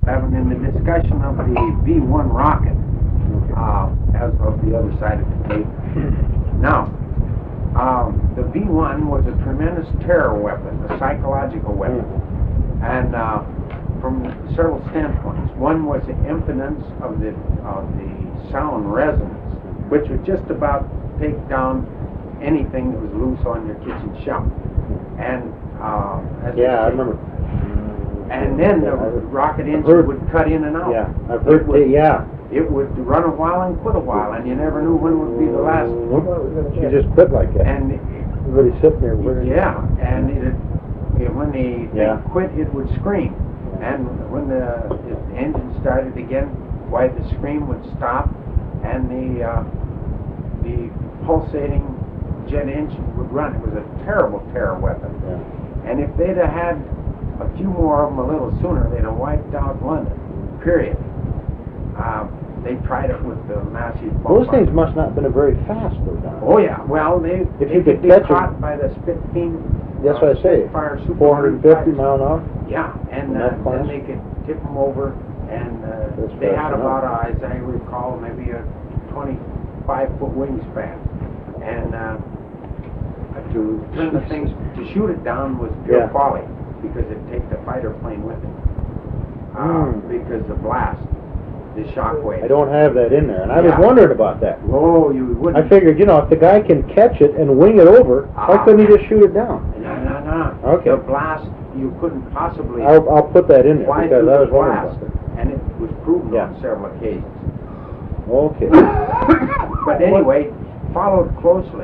Evan, in the discussion of the V1 rocket, as of the other side of the tape. Now, the V1 was a tremendous terror weapon, a psychological weapon, and from several standpoints. One was the impotence of the sound resonance, which would just about take down anything that was loose on your kitchen shelf. And I remember. And then the rocket engine would cut in and out. Yeah, I've heard. It would run a while and quit a while, and you never knew when would be the last. You just quit like that. And everybody's sitting there. And when they quit, it would scream. And when the engine started again, why the scream would stop, and the pulsating jet engine would run. It was a terrible terror weapon. Yeah. And if they'd have had a few more of them a little sooner, they'd have wiped out London. Period. They tried it with the massive bombardment. Those things must not have been very fast, though, Don. Oh yeah. Well, they could be caught by the Spitfire. That's what I say. 450 mile an hour. Yeah, and then they could tip them over, and they had about, as I recall, maybe a 25-foot wingspan, and to turn the things to shoot it down was pure folly, because it'd take the fighter plane with it, because the blast. The shockwave. I don't have that in there, and I was wondering about that. Oh, you wouldn't. I figured, if the guy can catch it and wing it over, why couldn't he just shoot it down? No. Okay. The blast, you couldn't possibly. I'll put that in there because I was wondering about that. And it was proven on several occasions. Okay. But anyway, followed closely.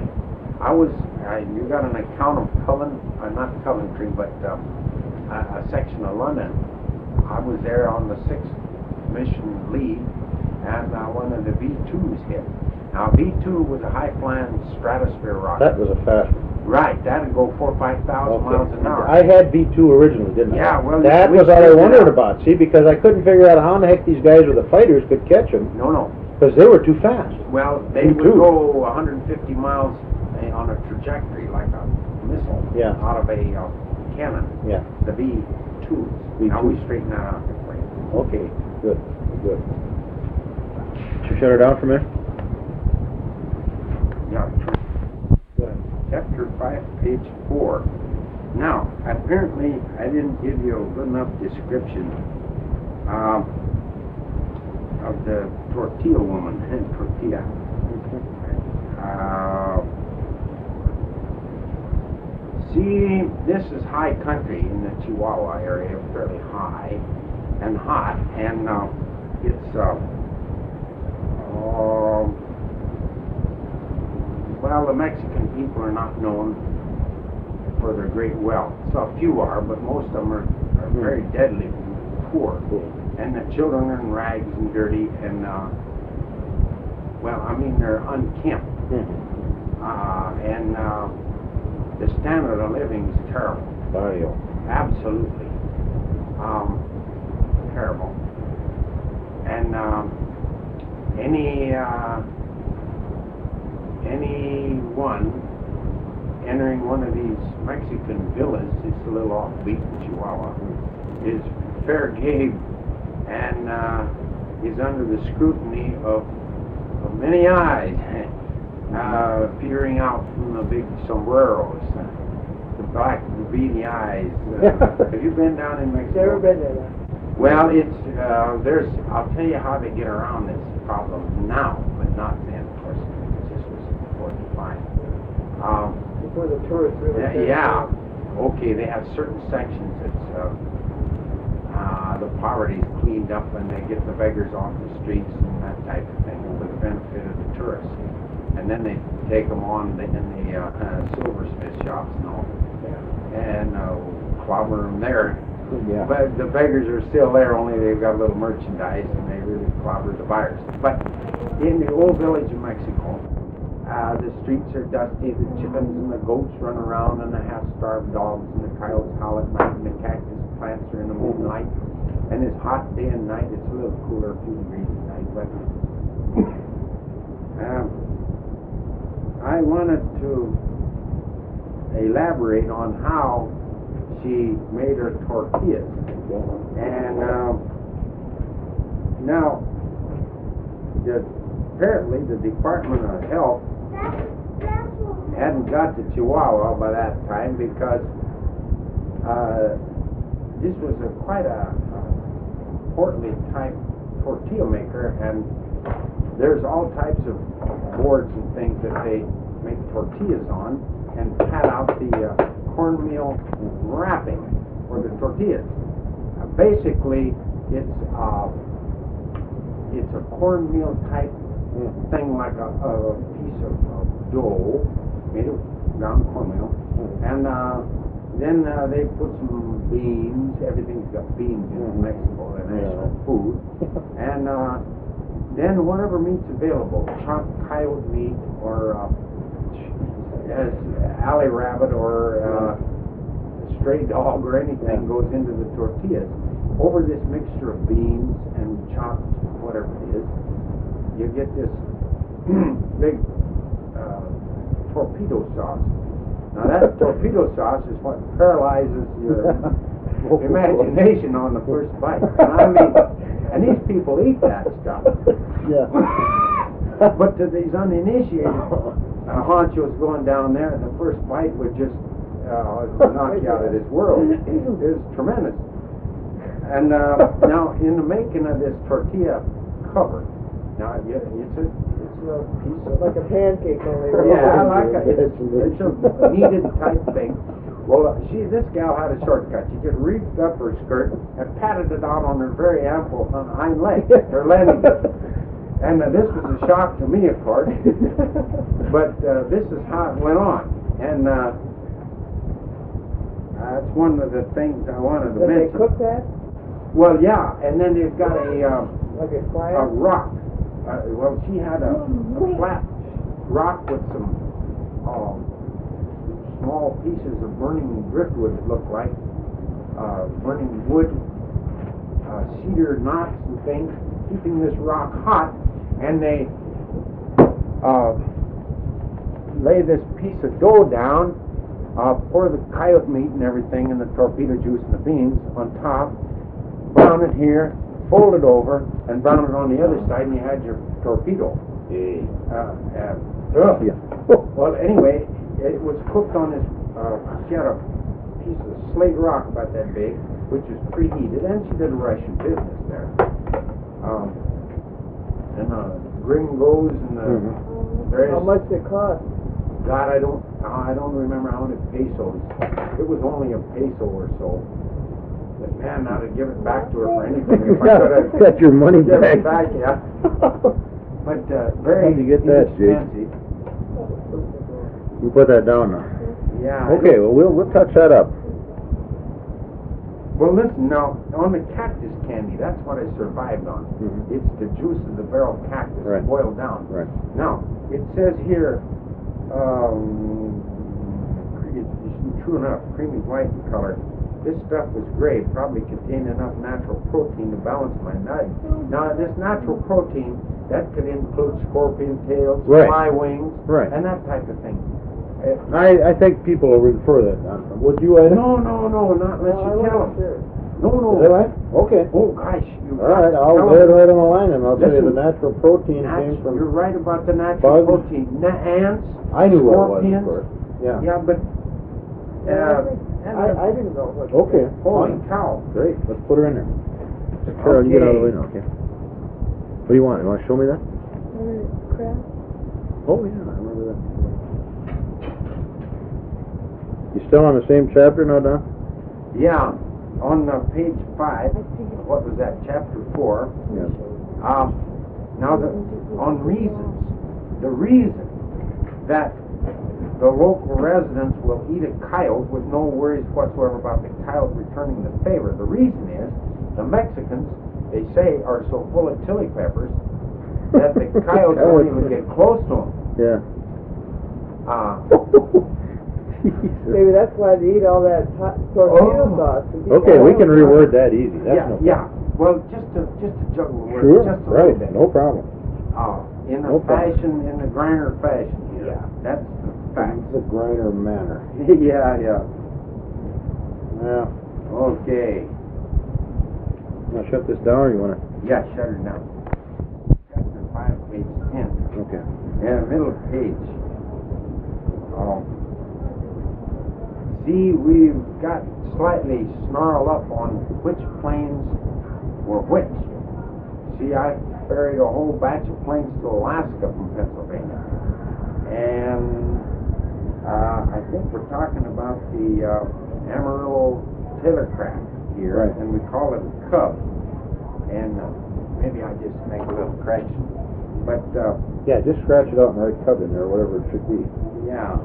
You got an account of not Coventry, but a section of London. I was there on the 6th mission lead, and one of the V2s hit. Now, V2 was a high-flying stratosphere rocket. That was a fast one. Right, that'd go 4,000 or 5,000 miles an hour. I had V2 originally, didn't I? Yeah, well, that was what I wondered about. See, because I couldn't figure out how in the heck these guys with the fighters could catch them. No. Because they were too fast. Well, they would go 150 miles on a trajectory like a missile out of a cannon. Yeah. The V2s. Now we straighten that out for you. Okay. Good. Should we shut her down for a minute? Yeah. Chapter 5, page 4. Now, apparently, I didn't give you a good enough description of the tortilla woman and tortilla. See, this is high country in the Chihuahua area, fairly high and hot, and it's well, the Mexican people are not known for their great wealth. So a few are, but most of them are very deadly poor, and the children are in rags and dirty, and they're unkempt, and the standard of living is terrible. Absolutely. Terrible. And anyone entering one of these Mexican villas, it's a little offbeat in Chihuahua, is fair game and is under the scrutiny of many eyes peering out from the big sombreros, the black beady eyes. Have you been down in Mexico? Never been there. Well, it's I'll tell you how they get around this problem now, but not then, of course. This was before the fine. Before the tourists really Okay, they have certain sections that's the poverty's cleaned up and they get the beggars off the streets and that type of thing for the benefit of the tourists. And then they take them on in the silversmith shops and all, and clobber them there. Yeah. But the beggars are still there, only they've got a little merchandise and they really clobber the buyers. But in the old village of Mexico, the streets are dusty, the chickens and the goats run around, and the half-starved dogs and the coyotes howl at night, and the cactus plants are in the moonlight. And it's hot day and night. It's a little cooler, a few degrees at night. But I wanted to elaborate on how she made her tortillas. And apparently the Department of Health hadn't got to Chihuahua by that time because this was quite a portly type tortilla maker, and there's all types of boards and things that they make tortillas on and pat out the cornmeal wrapping for the tortillas. Basically, it's a cornmeal type thing, like a piece of dough made of ground cornmeal, and then they put some beans. Everything's got beans in Mexico, the national food, and then whatever meat's available, chopped coyote meat or alley rabbit or stray dog or anything goes into the tortillas. Over this mixture of beans and chopped whatever it is, you get this big torpedo sauce. Now that torpedo sauce is what paralyzes your imagination on the first bite. And I mean, and these people eat that stuff. Yeah. But to these uninitiated honchos going down there, the first bite would just knock you out of this world. It was tremendous. And now, in the making of this tortilla cover, now it's a piece of Like a pancake only. yeah, I like it. It's a kneaded type thing. Well, this gal had a shortcut. She just reached up her skirt and patted it out on her very ample hind leg, her landing. And this was a shock to me, of course. But this is how it went on, and that's one of the things I wanted to mention. Did they cook that? Well, yeah, and then they've got Like a a clam? rock. Well, she had a flat rock with some small pieces of burning driftwood, it looked like, burning wood, cedar knots and things, keeping this rock hot, and they lay this piece of dough down, pour the coyote meat and everything, and the torpedo juice and the beans on top, brown it here, fold it over, and brown it on the other side, and you had your torpedo. Well, anyway, it was cooked on this, she had a piece of slate rock about that big, which was preheated, and she did a Russian business there. And gringos and various... How much did it cost? God, I don't remember how many pesos. It was only a peso or so. But man, now to give it back to her for anything, if I could have Got your money give back. it back, yeah. But very How'd you get that, Jake? inexpensive. You put that down now. Yeah. Okay, well we'll touch that up. Well, listen now, on the cactus candy, that's what I survived on. Mhm. It's the juice of the barrel cactus Right. boiled down. Right. Now, it says here, it's true enough, creamy white in color. This stuff was gray, probably contained enough natural protein to balance my diet. Now, this natural protein, that could include scorpion tails, Right. fly wings, Right. and that type of thing. I think people will refer that. Would you, Ida? No, not unless I you tell wasn't them. sure. No. Is that right? Okay. Oh, gosh. All right, I'll tell lay it them. right on the line, and I'll tell you the Listen, natural protein came You're from. right about the natural bugs. protein. Ants, I knew what it was, of scorpions. course. Yeah. Yeah, but I didn't know what. Okay. holy Fine. cow. Great. Let's put her in there. Carol, you get out of the way now, okay? What do you want? You want to show me that? Crab? Oh yeah, I remember that. You still on the same chapter now, Don? Yeah, on page 5, what was that, chapter 4, Yes. now on reasons, the reason that the local residents will eat a coyote with no worries whatsoever about the coyote returning the favor. The reason is the Mexicans, they say, are so full of chili peppers that the coyotes won't even get close to them. Yeah. Maybe that's why they eat all that tortilla sauce. Okay, we can reword that easy. That's no problem. Yeah. Well, just to juggle the words, Sure. just a Right. little bit. No problem. In No a problem. fashion, in the Griner fashion. Yeah, that's the fact. It's a Griner manner. Yeah. Yeah. Okay. Want to shut this down, or you want to? Yeah, shut her down. Chapter 5, page 10. Okay. Yeah, middle page. See, we've got slightly snarled up on which planes were which. See, I ferried a whole batch of planes to Alaska from Pennsylvania. And I think we're talking about the Amarillo Taylorcraft here, Right. and we call it Cub. And maybe I just make a little correction. But, Yeah, just scratch it out and write Cub in there, whatever it should be. yeah.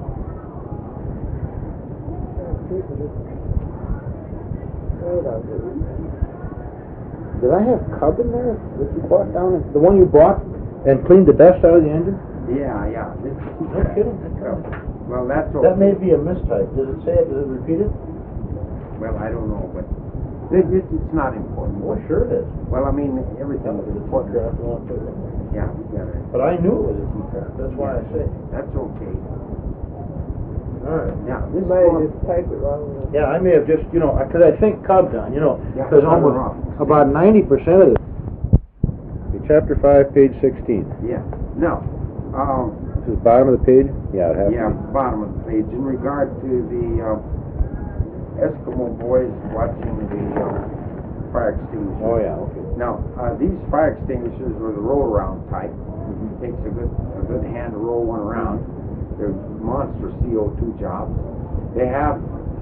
Did I have Cub in there that you bought down? The one you bought and cleaned the dust out of the engine? Yeah. This is No kidding? Cub. Well, that's okay. That may be a mistype. Does it say it? Does it repeat it? Well, I don't know, but it's not important. Well, sure it is. Well, I mean, everything is important. Yeah, we got it. But I knew it was a T-craft. That's why I say. That's okay. All right. Yeah, You this might have one, just typed it wrong. Yeah, I may have just, because I think Cub, Don, Yeah, because Cub almost wrong. about 90% of it. Chapter 5, page 16. yeah. Now, This is the bottom of the page? Yeah, it has yeah, to be. bottom of the page. In regard to the Eskimo boys watching the fire extinguishers. Oh, yeah, okay. Now, these fire extinguishers were the roll-around type. Takes a good hand to roll one around. They're monster CO2 jobs. They have,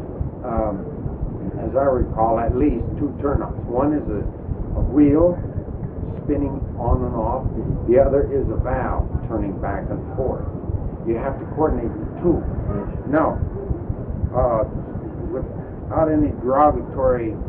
as I recall, at least two turnouts. One is a wheel spinning on and off. The other is a valve turning back and forth. You have to coordinate the two. Now, without any derogatory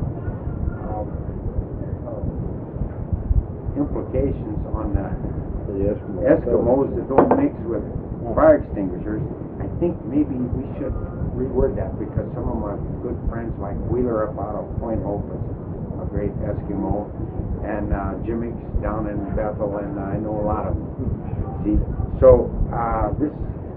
implications on The Eskimos that don't mix with fire extinguishers, I think maybe we should reword that, because some of my good friends like Wheeler up out of Point Hope is a great Eskimo, and Jimmy's down in Bethel, and I know a lot of them. See, so this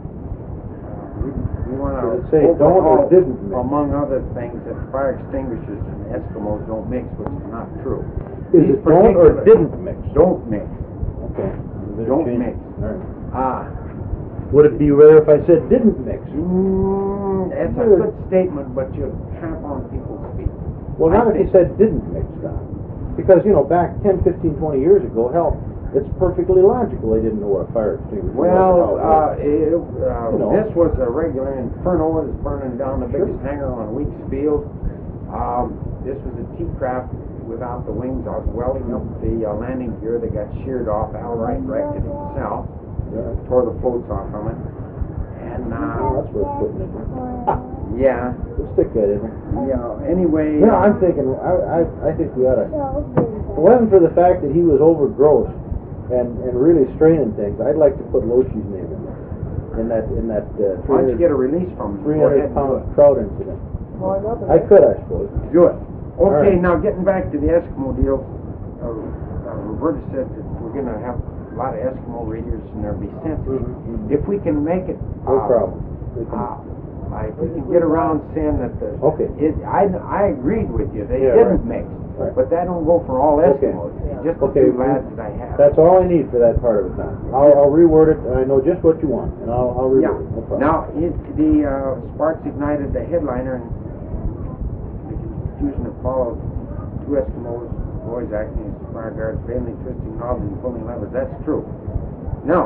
we want Does to it say don't or didn't mix? among other things, that fire extinguishers and Eskimos don't mix, which is not true. Is These it don't or particular- didn't mix? Don't mix. Okay. Don't mix. All right. Would Would it be better if I said didn't mix? It's a good statement, but you tramp on people's feet. Well, I not if you think- said didn't mix, Don. Because, back 10, 15, 20 years ago, hell, it's perfectly logical they didn't know what a fire extinguisher was. Well, or how it worked. this was a regular inferno. It was burning down the biggest hangar on Weeks Field. This was a T-craft without the wings. I was welding up the landing gear that got sheared off. Al Wright wrecked it himself. Yeah. Tore the floats off from it. And, Well, that's worth putting in there. yeah. We'll stick that in there. Yeah, anyway. No, I'm thinking, I think we ought to, if it wasn't for the fact that he was overgrossed and really straining things, I'd like to put Loshie's name in there. In that Why don't you get a release from him? Go ahead and do 300-pound it. trout incident. Call him up and I could, I suppose. Do it. All Okay, right. now getting back to the Eskimo deal, Roberta said that we're going to have a lot of Eskimo readers and they'll be sensitive. Mhm. If we can make it, No problem. We can- if we can get around saying that Okay. I agreed with you, they Yeah, didn't right. mix, Right. but that don't go for all Okay. Eskimos. Just the Okay, two lads that I have. That's all I need for that part of it now. I'll reword it, and I know just what you want, and I'll reword Yeah. it, no problem. Now, the Sparks ignited the headliner, and the confusion that followed, two Eskimos, boys acting as fire guards, vainly twisting knobs and pulling levers. That's true. Now,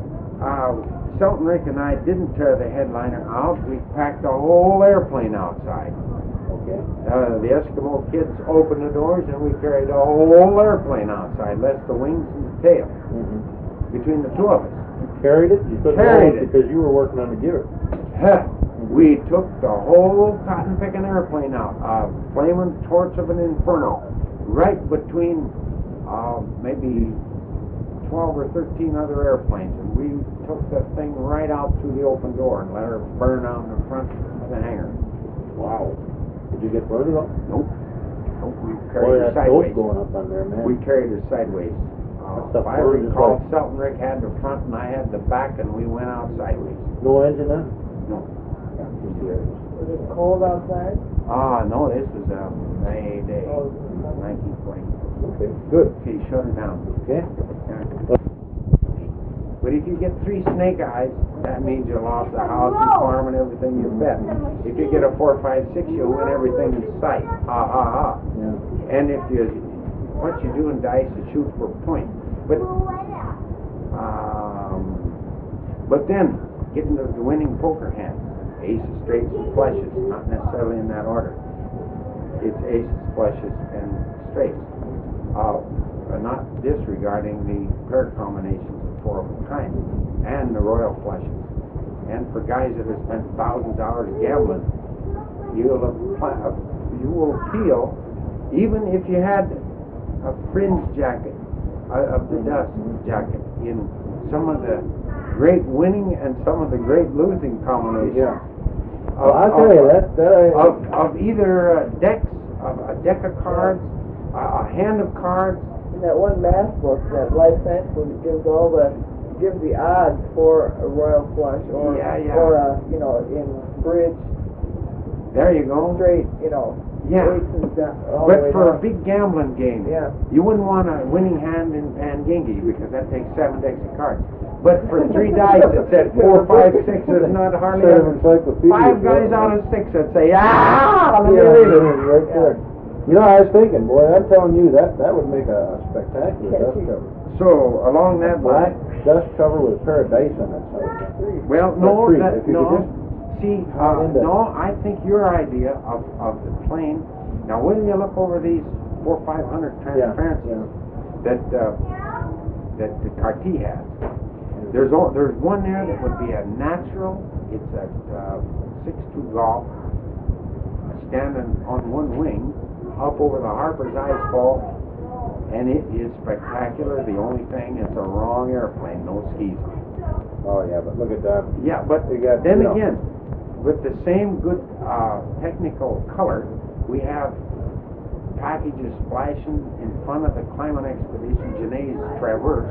Selton Rick and I didn't tear the headliner out. We packed the whole airplane outside. Okay. The Eskimo kids opened the doors, and we carried the whole airplane outside, less the wings and the tail, Mm-hmm. between the two of us. You carried it? You couldn't Carried roll it. because you were working on the gear. Huh. We took the whole cotton-picking airplane out, a flaming torch of an inferno, right between maybe 12 or 13 other airplanes, and we took the thing right out through the open door and let her burn out in the front of the hangar. Wow. Did you get burned at all? Nope. Nope, we Boy, carried her that smoke sideways. going up on there, man. We carried her sideways. That stuff If I burned just recall, like- Selton Rick had the front and I had the back, and we went out sideways. No engine then? No. was it cold outside? No, this was a May day, Oh, 1920. Okay, good. Okay, shut her down. Okay. Yeah. But if you get 3 snake eyes, that means you lost the house and farm and everything you bet. If you get a 4, 5, 6, you'll win everything in sight. Ha ha ha. Yeah. And if you, what you do in dice is shoot for point. But then, get into the winning poker hand. Aces, straights, and flushes, not necessarily in that order. It's aces, flushes, and straights. Not disregarding the pair combinations of 4 of a kind and the royal flushes. And for guys that have spent thousands of hours gambling, you will feel, even if you had a fringe jacket, of the dust jacket in some of the great winning and some of the great losing combinations. Yeah. I'll tell you of either decks, of a deck of cards, a hand of cards. In that one math book, that Life Science book, it gives the odds for a royal flush or or in bridge. There you go. Straight, Yeah. aces down, all the But way for a down. big gambling game, Yeah. you wouldn't want a winning hand in Pangingi because that takes 7 decks of cards. But for 3 dice that said 4, 5, 6 is not hardly Set of ever. encyclopedia. 5 guys out of 6 that say, let me Yeah, read it. right there. You know, I was thinking, boy, I'm telling you, that would make a spectacular dust cover. So along that Black line, dust cover with a pair of dice on it. Something. well, Or no, 3, that, if you could no. just See, tie into- no, I think your idea of the plane. Now, when you look over these 400, 500 transparencies that the Cartier has, there's one there that would be a natural. It's a 6-2 golf, standing on one wing, up over the Harper's Ice Fall, and it is spectacular. The only thing is a wrong airplane, no skis on it. Oh yeah, but look at that. Yeah, but You got, then you know. again, with the same good technical color, we have packages splashing in front of the Climate Expedition Gené's Traverse,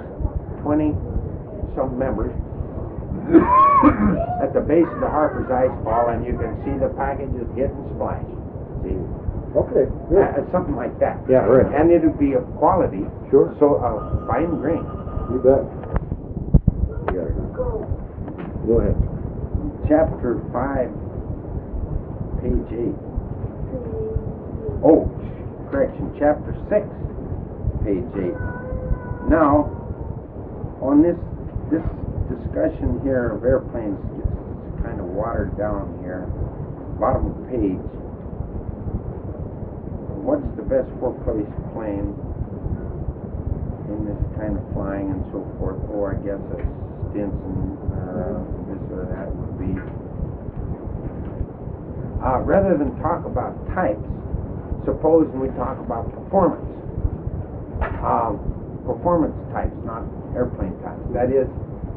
20-some members, at the base of the Harper's Ice Fall, and you can see the packages getting splashed. See? Okay, good. Something like that. Yeah, right. And it would be of quality, Sure. so fine grain. You bet. You gotta go ahead. Chapter 5, page 8. Oh, correction, chapter 6, page 8. Now, on this discussion here of airplanes gets kind of watered down here. Bottom of the page. What's the best 4-place plane in this kind of flying and so forth? Oh, I guess a Stinson, this or that would be. Rather than talk about types, suppose we talk about performance. Performance types, not airplane types. That is,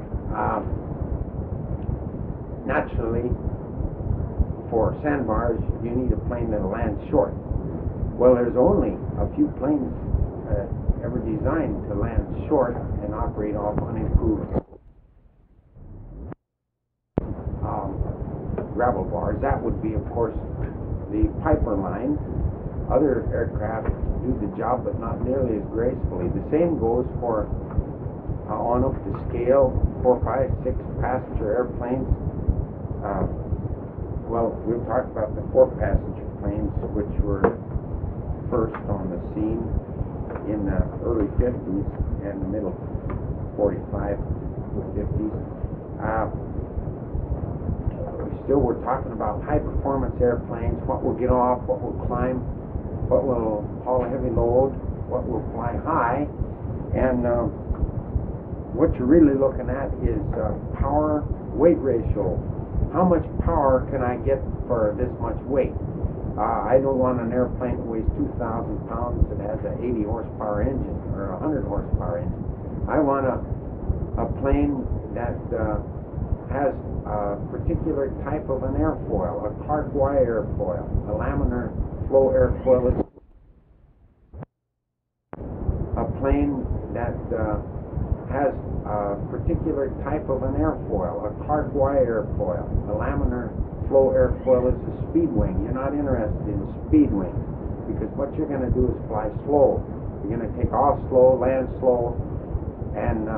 naturally, for sandbars, you need a plane that'll land short. Well, there's only a few planes ever designed to land short and operate off unimproved gravel bars. That would be, of course, the Piper line. Other aircraft do the job, but not nearly as gracefully. The same goes for on up to scale 4, 5, 6 passenger airplanes. Well, we've talked about the 4-passenger planes, which were first on the scene in the early 50s and the middle 45 to 50s. Still, we're talking about high-performance airplanes, what will get off, what will climb, what will haul a heavy load, what will fly high, and what you're really looking at is power-weight ratio. How much power can I get for this much weight? I don't want an airplane that weighs 2,000 pounds that has an 80 horsepower engine or a 100 horsepower engine. I want a plane that has a particular type of an airfoil, a Clark Y airfoil, a laminar flow airfoil. A plane that has a particular type of an airfoil, a Clark Y airfoil, a laminar flow airfoil is a speed wing. You're not interested in speed wings because what you're going to do is fly slow. You're going to take off slow, land slow, and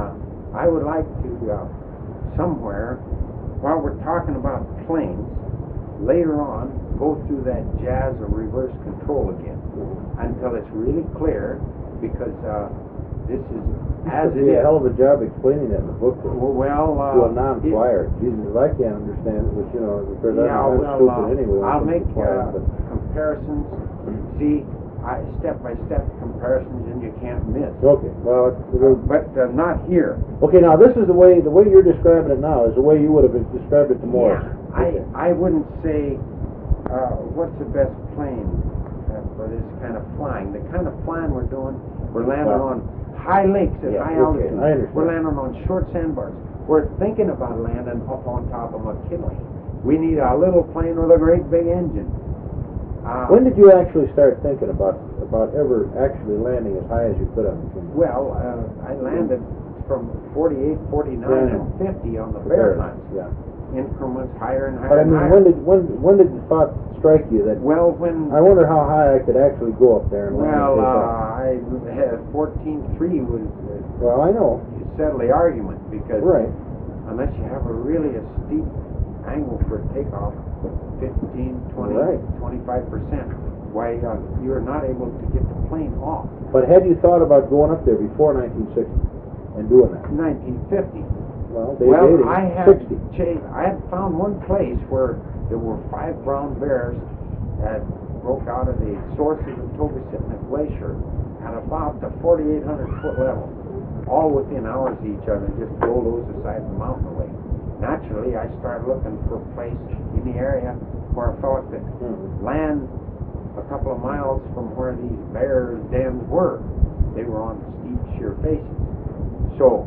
I would like to somewhere, while we're talking about planes, later on go through that jazz of reverse control again until it's really clear, because this is as it be a is. hell of a job explaining that in the book. Well, to a non-flyer. Jesus, if I can't understand it, which, you know, because I'm stupid anyway. when it I'll comes make to flying, but- comparisons. See, step-by-step comparisons, and you can't miss. Okay, well, But not here. okay, now this is the way you're describing it now is the way you would have described it to Morris. Yeah, I wouldn't say what's the best plane for this kind of flying. The kind of flying we're doing, we're landing on high lakes at high altitude. I understand. We're landing on short sandbars. We're thinking about landing up on top of McKinley. We need a little plane with a great big engine. When did you actually start thinking about ever actually landing as high as you could on McKinley? Well, I landed from 48, 49, and 50 on the bear hunts. Yeah. Increments higher and higher. But I and mean, higher. when did the thought strike you that? Well, when I wonder how high I could actually go up there and land. I had 14.3 was Well, I know. settle the argument, because Right. unless you have a really steep angle for takeoff, 15, 20, Right. 25%, why you're not able to get the plane off. But had you thought about going up there before 1960 and doing that? 1950. Well, they Well, dated I had 60. I had found one place where there were 5 brown bears that broke out of the source of the Toba-Sitna Glacier at about the 4,800 foot level, all within hours of each other, just bulldoze the side of the mountain away. Naturally, I started looking for a place in the area where I thought that land a couple of miles from where these bears' dens were. They were on steep, sheer faces. So,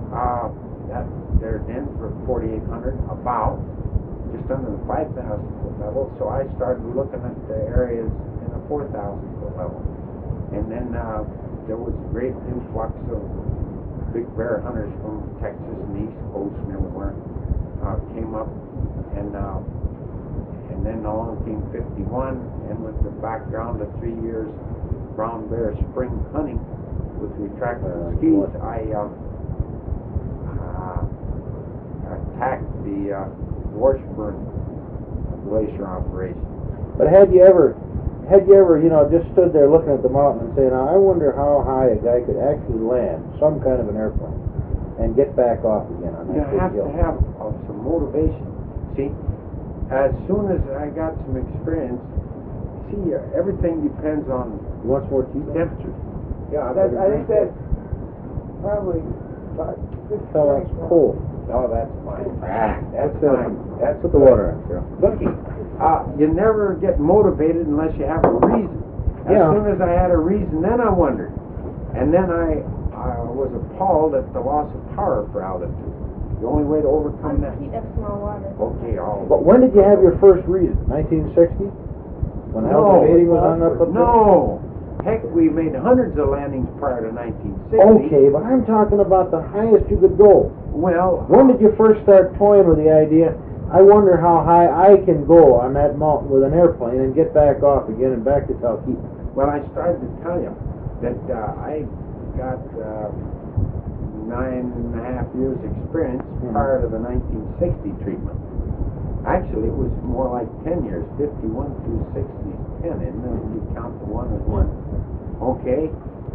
their dens were 4,800, about just under the 5,000 foot level. So I started looking at the areas in the 4,000 foot level, and then there was a great influx of big bear hunters from Texas and the East Coast and everywhere came up, and then along came 51, and with the background of 3 years brown bear spring hunting with retractable skis, I attacked the Washburn Glacier operation. But had you ever, just stood there looking at the mountain and saying, I wonder how high a guy could actually land some kind of an airplane and get back off again on that You big have hill? to have some motivation. See, as soon as I got some experience, everything depends on You want some more tea? temperature. Yeah, I think that's probably about 50 Oh, that's cold. No, that's fine. That's Put fine. That's Put the water in, Carol. Looky, you never get motivated unless you have a reason. As Yeah. soon as I had a reason, then I wondered. And then I was appalled at the loss of power for altitude. The only way to overcome that... Keep that small water. Okay, But when did you have your first reason? 1960? When Alpha 80 was hung up there? No! Heck, we made hundreds of landings prior to 1960. Okay, but I'm talking about the highest you could go. Well... When did you first start toying with the idea, I wonder how high I can go on that mountain with an airplane and get back off again and back to Talkeetna? Well, I started to tell you that I got 9.5 years experience prior to the 1960 treatment. Actually, it was more like 10 years, 51 through 60, 10, and then you count the one as one. Okay.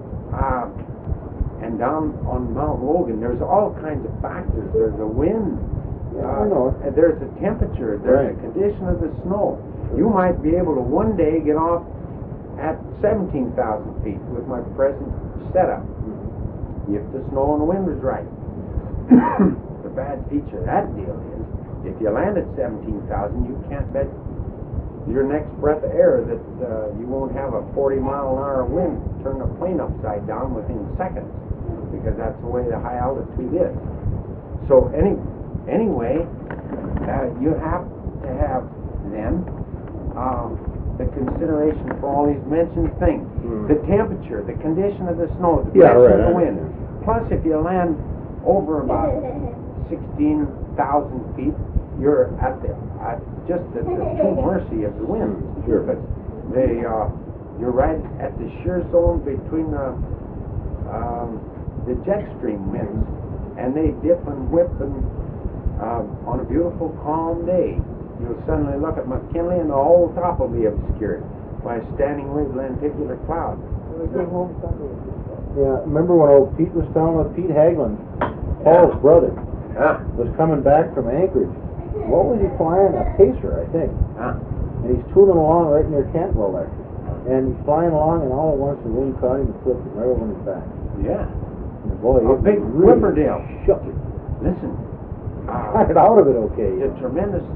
And down on Mount Logan, there's all kinds of factors. There's a wind. I know. And there's a temperature. There's a condition of the snow. You might be able to one day get off at 17,000 feet with my present setup, if the snow and the wind was right. The bad feature of that deal is, if you land at 17,000, you can't bet your next breath of air that you won't have a 40-mile-an-hour wind turn the plane upside down within seconds, because that's the way the high altitude is. So anyway, you have to have then the consideration for all these mentioned things. The temperature, the condition of the snow, the direction of the wind. Plus, if you land over about 16,000 feet, you're at just at the true mercy of the wind. Sure. But you're right at the shear zone between the jet stream winds. and they dip and whip, and on a beautiful calm day, you'll suddenly look at McKinley and the whole top will be obscured by a standing wave lenticular cloud. We came home Sunday. Yeah, remember when old Pete was telling us, Pete Hagelin, Paul's brother, was coming back from Anchorage. What was he flying? A Pacer, I think. And he's tooling along right near Cantwell there. And he's flying along, and all at once the wind caught him and flipped him right over his back. Yeah. And boy, A it big really Whipperdale. shook him. Listen. Got it out of it okay. The tremendous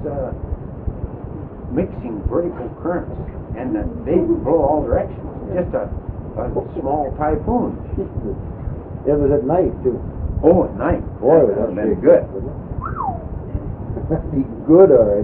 mixing vertical currents, and they blow all directions. Just a small typhoon. It was at night, too. Oh, at night. Boy, that would have been big, good. That'd be good, all right.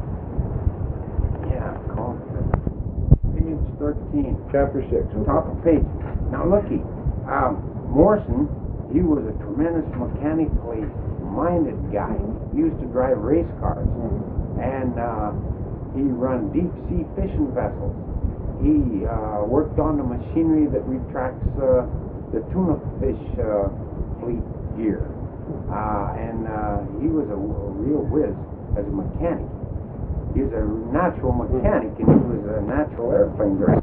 Yeah, call page 13. Chapter 6. Okay. Top of page. Now, looky. Morrison, he was a tremendous mechanically minded guy. He used to drive race cars. And he run deep sea fishing vessels. He worked on the machinery that retracts the tuna fish fleet gear. And he was a real whiz as a mechanic. He was a natural mechanic, and he was a natural airplane driver.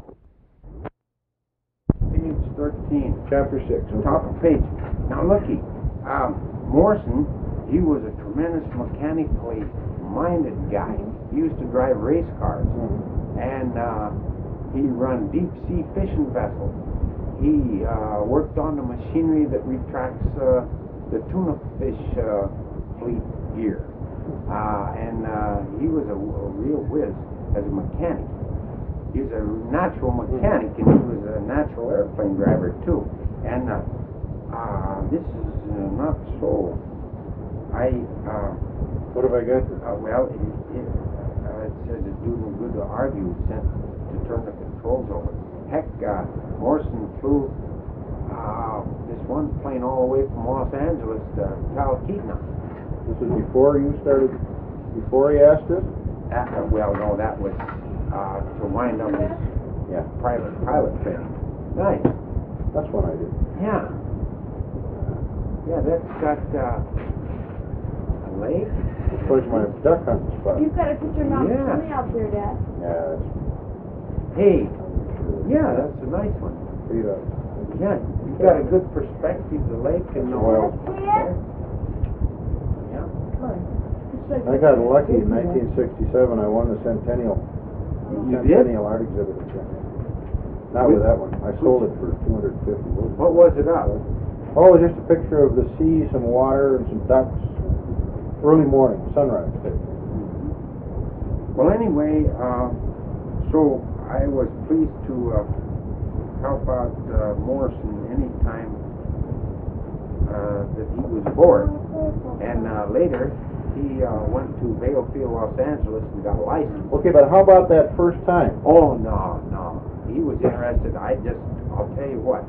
Page 13. Chapter 6. Okay. Top of page. Now, looky. Morrison, he was a tremendous mechanically minded guy. He used to drive race cars. And he run deep sea fishing vessels. He worked on the machinery that retracts the tuna fish fleet gear. And he was a real whiz as a mechanic. He was a natural mechanic, and he was a natural airplane driver too. And this is not so. What have I got? Well, it says it's doing good to argue since to turn the controls over. Heck, Morrison flew this one plane all the way from Los Angeles to Talkeetna. This is before you started, before he asked us? Well, no, that was to wind up his private pilot training. Nice. That's one I did. Yeah. Yeah, that's got a lake. This was my duck hunting spot. You've got a picture of Mount Yeah. McKinley out there, Dad. Yeah, that's Hey, yeah, that's a nice one. pretty Yeah, you've got a good perspective of the lake and the Well, Yeah. I got lucky in 1967. I won the Centennial. You did? Centennial Art Exhibit. Not with that one. I sold it for $250. What was it up? Oh, just a picture of the sea, some water, and some ducks. Early morning, sunrise. Well, anyway, so I was pleased to help out Morrison anytime that he was aboard. And later, he went to Valefield, Los Angeles, and got a license. Okay, but how about that first time? Oh, no. He was interested. I'll tell you what.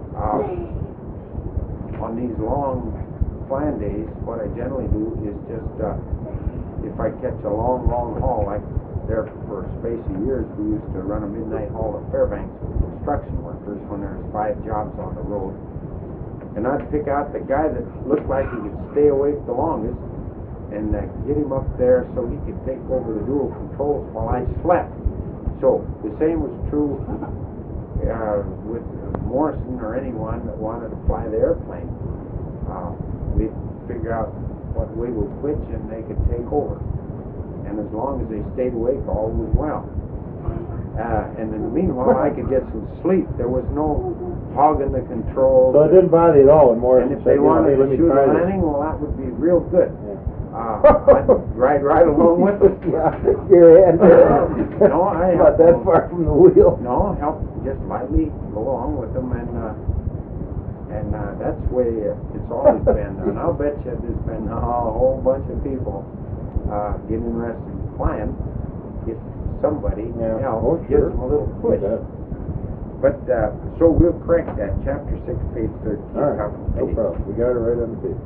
On these long flying days, what I generally do is just, if I catch a long haul, like there for a space of years, we used to run a midnight haul at Fairbanks with construction workers when there was 5 jobs on the road. And I'd pick out the guy that looked like he could stay awake the longest and get him up there so he could take over the dual controls while I slept. So the same was true with Morrison or anyone that wanted to fly the airplane. We'd figure out what way would which and they could take over. And as long as they stayed awake, all was well. And in the meanwhile, I could get some sleep. There was no hogging the controls. So it didn't bother you at all when Morrison And if said, they wanted hey, let to me shoot a try this. landing, well, that would be real good. I'd ride right along with them. Yeah, your hand. No, I not that far from the wheel. No, help just lightly go along with them, and that's the way it's always been. And I'll bet you there's been a whole bunch of people get interested in flying if somebody else gives them a little push. But so we'll correct that. Chapter 6, page 13. All right, no problem. We got it right on the page.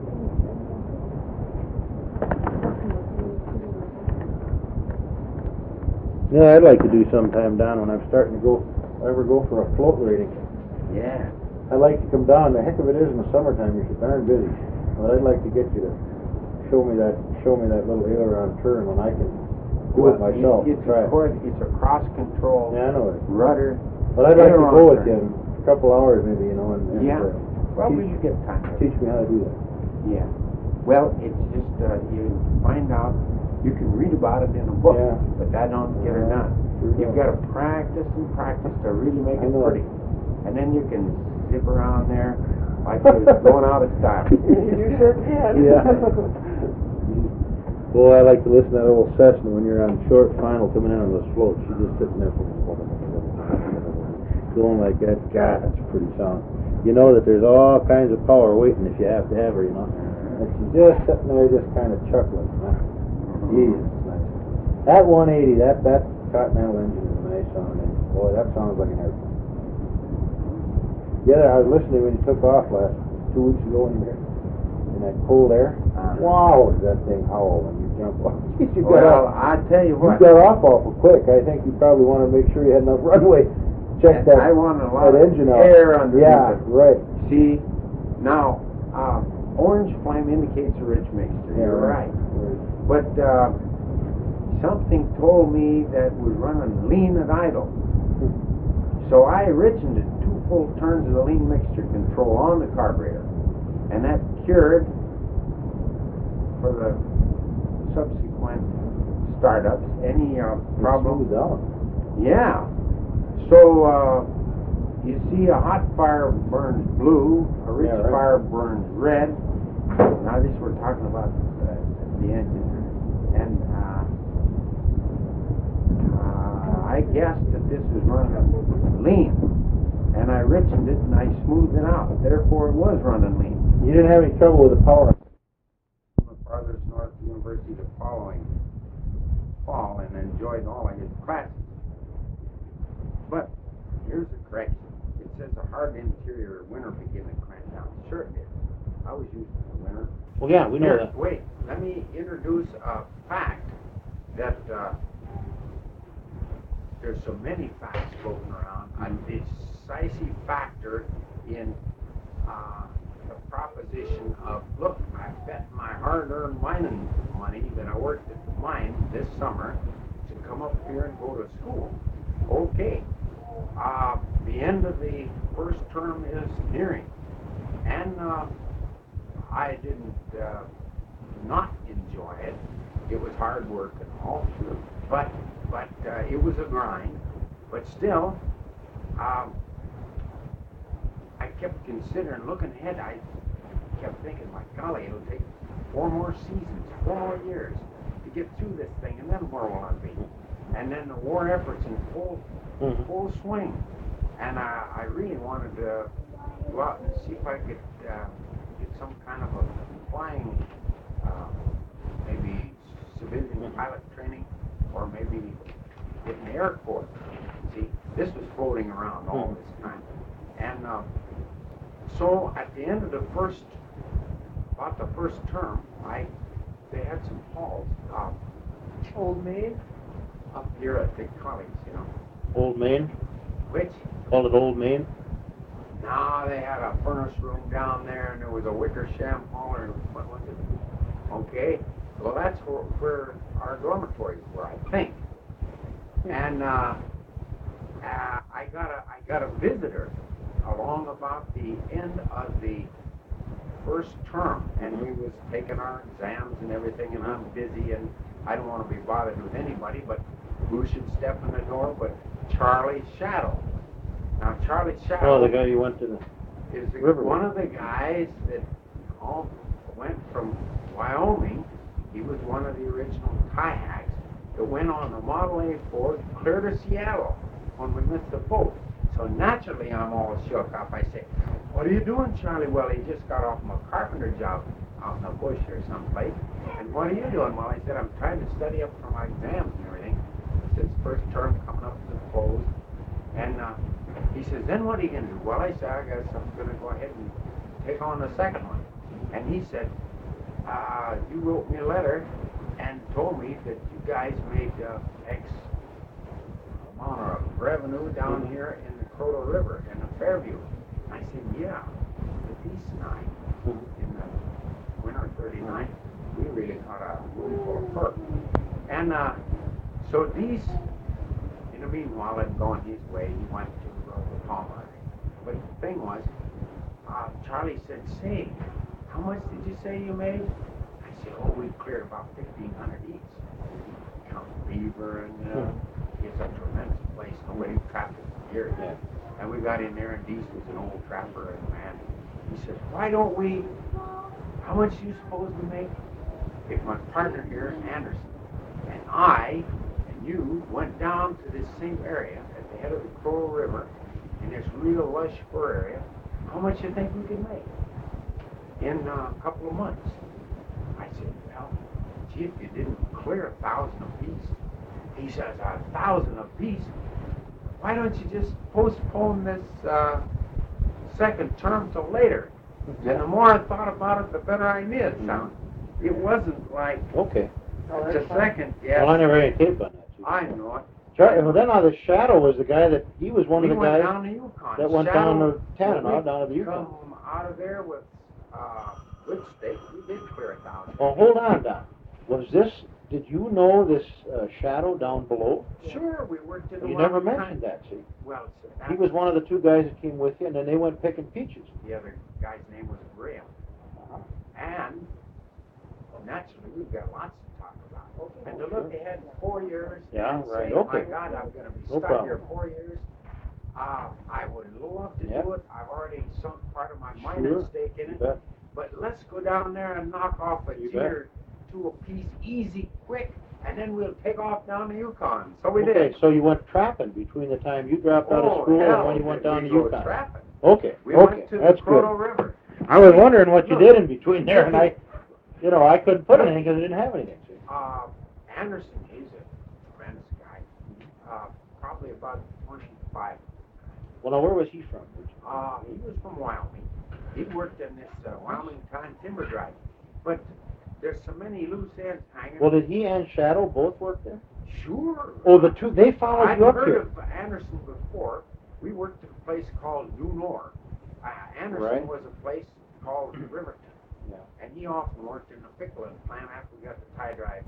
Yeah, I'd like to do sometime down when I'm starting to go, ever go for a float rating. Yeah. I'd like to come down. The heck of it is in the summertime, you're so darn busy. But I'd like to get you to show me that little aileron turn when I can do it myself. It's Try it. it's a cross control Yeah, I know it. rudder. But I'd like to aileron go with turn. you in a couple hours maybe, you know, and Yeah. Well, teach, we should get time. teach me how to do that. Yeah. Well, it's just you find out. You can read about it in a book, Yeah. but that don't get her done. Sure You've don't. got to practice and practice to really make I it know. pretty, and then you can zip around there like you're going out of style. You sure can. Yeah. Boy, I like to listen to that old Cessna when you're on short final coming in on those floats. She's just sitting there going like that. God, that's a pretty sound. You know that there's all kinds of power waiting if you have to have her, you know. And she's just sitting there just kind of chuckling. Jesus, nice. That 180, that Continental engine is a nice sound. And boy, that sounds like an airplane. Yeah, I was listening when you took off 2 weeks ago in here, in that cold air. Wow, does that thing howl when you jump off? You got Well, off, I tell you what. you got off awful quick. I think you probably want to make sure you had enough runway. Check that, I want a lot that of engine out. air underneath Yeah, it. right. See, now, orange flame indicates a rich mixture. Yeah, You're right. But something told me that we're running lean at idle. So I origined it 2 full turns of the lean mixture control on the carburetor. And that cured for the subsequent startups any problem. Smooth out. Yeah. So, you see a hot fire burns blue, a rich Yeah, right. fire burns red. Now this we're talking about the engine. And I guessed that this was running lean. And I richened it and I smoothed it out. Therefore it was running lean. You didn't have any trouble with the power. The farthest north university the following fall and enjoyed all of his classes. But here's the correction. It says a hard interior winter began to crank down. Sure it did. I was used to the winter. Well, yeah, we know Here, that. wait, let me introduce a fact that there's so many facts floating around. A decisive factor in the proposition of, look, I bet my hard-earned mining money that I worked at the mine this summer to come up here and go to school. Okay. The end of the first term is nearing, and I didn't not enjoy it. It was hard work and all, but it was a grind. But still, I kept considering, looking ahead. I kept thinking, my golly, it'll take 4 more seasons, 4 more years to get through this thing, and then where will I be? And then the war efforts in full swing. And I really wanted to go out and see if I could get some kind of a flying, maybe civilian pilot training, or maybe get in the Air Force. See, this was floating around all this time. And so at the end of about the first term, they had some halls Old Maid? up here at the college, you know. Old Main? Which, Call it Old Main? now they had a furnace room down there, and there was a Wickersham hall, or what was it? Okay, well that's where our dormitories were, I think. And I got a visitor along about the end of the first term, and we was taking our exams and everything, and I'm busy, and I don't want to be bothered with anybody, but who should step in the door but Charlie Shadow. Now, Charlie Shadow... Oh, the guy you went to the... is River. one of the guys that all went from Wyoming. He was one of the original kayaks that went on the Model A Ford clear to Seattle when we missed the boat. So naturally, I'm all shook up. I say, "What are you doing, Charlie?" "Well, he just got off my carpenter job out in the bush or someplace." "And what are you doing?" "Well," I said, "I'm trying to study up for my exams and everything. Since first term coming up to the close." And he says, "Then what are you going to do?" "Well," I said, "I guess I'm going to go ahead and take on the second one." And he said, "You wrote me a letter and told me that you guys made X amount of revenue down here in the Croto River in the Fairview." I said, "Yeah, the Peace Nine in the 39, we really caught a windful of perk. And so these, in the meanwhile, I'm going his way. He went to the Palmer. But the thing was, Charlie said, "Say, how much did you say you made?" I said, "Oh, we cleared about 1,500 each. Count beaver, and it's a tremendous place. Nobody trapped it for years." Yeah. And we got in there, and Deese was an old trapper, and man, he said, "Why don't we? How much do you suppose we make?" If my partner here, Anderson, and I, and you went down to this same area at the head of the Crow River, in this real lush fur area, how much do you think we could make in a couple of months? I said, "Well, gee, if you didn't clear 1,000 apiece." He says, 1,000 apiece? Why don't you just postpone this second term till later? And the more I thought about it, the better idea it sounded. It wasn't like Okay. the second, yes. Well, I never had any tape on that. I know it. Well, then the Shadow was the guy that, he was one of the went guys down to Yukon. that went Shadow, down to Tanana, down to the Yukon. Come out of there with good steak. We did clear 1,000. Well, hold on, Don. Did you know this Shadow down below? Sure, we worked in the You never Wyoming mentioned that, see. Well, He was one of the two guys that came with you, and then they went picking peaches. The other guy's name was Graham. And naturally, we've got lots to talk about. And to look ahead 4 years Yeah, and right, say, okay. my God, I'm going to be No stuck problem. here 4 years. I would love to Yep. do it. I've already sunk part of my Sure, minor stake in you it. bet. But let's go down there and knock off a You year to a piece, easy, quick, and then we'll take off down to Yukon. So we Okay, did. so you went trapping between the time you dropped out of school and when you went down to we go Yukon. trapping. Okay, We okay, went to that's the good. Croto River. I was wondering what you Look, did in between there, and I couldn't put anything because I didn't have anything. See? Anderson, he's a tremendous guy. Probably about 25. Well, now, where was he from? He was from Wyoming. He worked in this Wyoming Time timber drive. But there's so many loose ends hanging. Well, did he and Shadow both work there? Sure. Oh, the two, they followed I've you up heard here. of Anderson before. We worked at a place called Unor. Anderson Right. was a place called Riverton. Yeah. And he often worked in the pickling plant after we got the tie drive.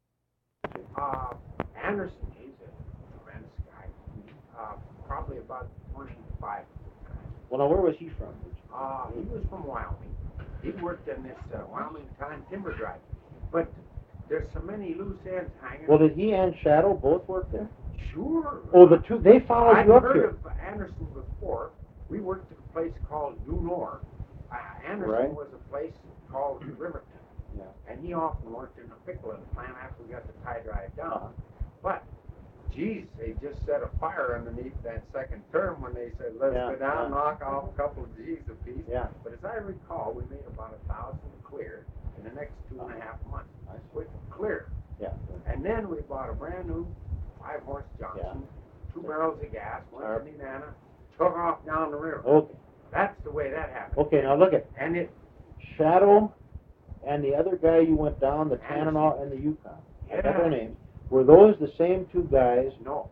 Anderson, he's a tremendous guy. Probably about 25. Well, now, where was he from? He was from Wyoming. He worked in this Wyoming Time timber drive. But there's so many loose ends hanging. Well, did he and Shadow both work there? Sure. Oh, the two, they followed I've you up heard here. of Anderson before. We worked at a place called Unor. Anderson Right. was a place called Riverton. Yeah. And he often worked in the pickling plant after we got the tie drive down. But, geez, they just set a fire underneath that second term when they said, let's Yeah, go down, yeah. knock off a couple of G's apiece. Yeah. But as I recall, we made about 1,000 clear in the next 2.5 months. With clear. Yeah. And then we bought a brand new 5-horse Johnson, 2 barrels of gas, went to Nenana, took off down the river. Okay. That's the way that happened. Okay, now look at And it, Shadow and the other guy you went down, the Tanana and the Yukon. I got their names. Were those the same two guys? no.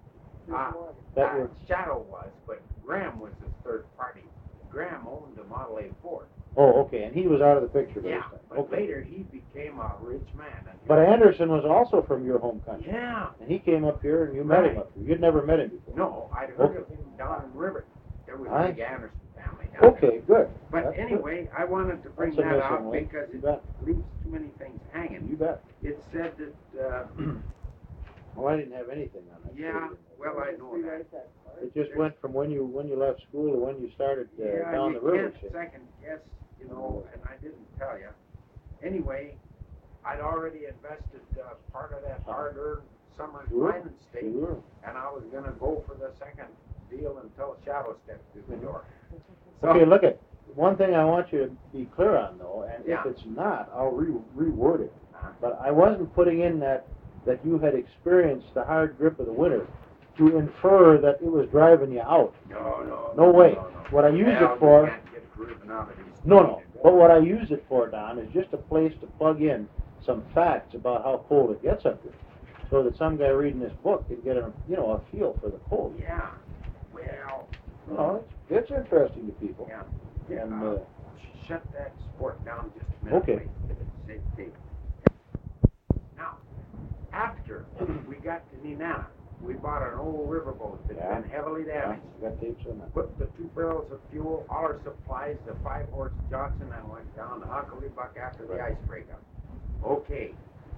That were- Shadow was, but Graham was his third party. Graham owned the Model A Ford. Oh, okay, and he was out of the picture by Yeah, this time. but Okay. later he became a rich man. And But Anderson was also from your home country. yeah. And he came up here and you met him Right. up here. You'd never met him before. No, I'd heard Okay. of him down in River. There was Aye. a big Anderson family down there. Okay, good. But That's good. anyway, I wanted to bring That's a that missing out link. because You it bet. leaves too many things hanging. You bet. It said that, Well, I didn't have anything on that. yeah, well, I know that. It just went from when you left school to when you started Yeah, down you the river. can't second guess, and I didn't tell you. Anyway, I'd already invested part of that hard-earned summer's Sure, mining stake, sure. and I was gonna go for the second deal until Shadow stepped through the door. So, Okay, look at, one thing I want you to be clear on though, and Yeah. if it's not, I'll reword it. Uh-huh. But I wasn't putting in that you had experienced the hard grip of the winter to infer that it was driving you out. No way. What I used Well, it for, you can't get driven out of these no, things. but what I used it for, Don, is just a place to plug in some facts about how cold it gets up here. So that some guy reading this book could get a feel for the cold. Yeah, well, It's interesting to people. yeah. And, Shut that sport down just a minute. Okay. please. Say got to Nenana, we bought an old riverboat that's been heavily damaged. You got tapes on that. Put the 2 barrels of fuel, all our supplies, the 5-horse Johnson, and went down to Hucklebuck after the ice breakup. Okay.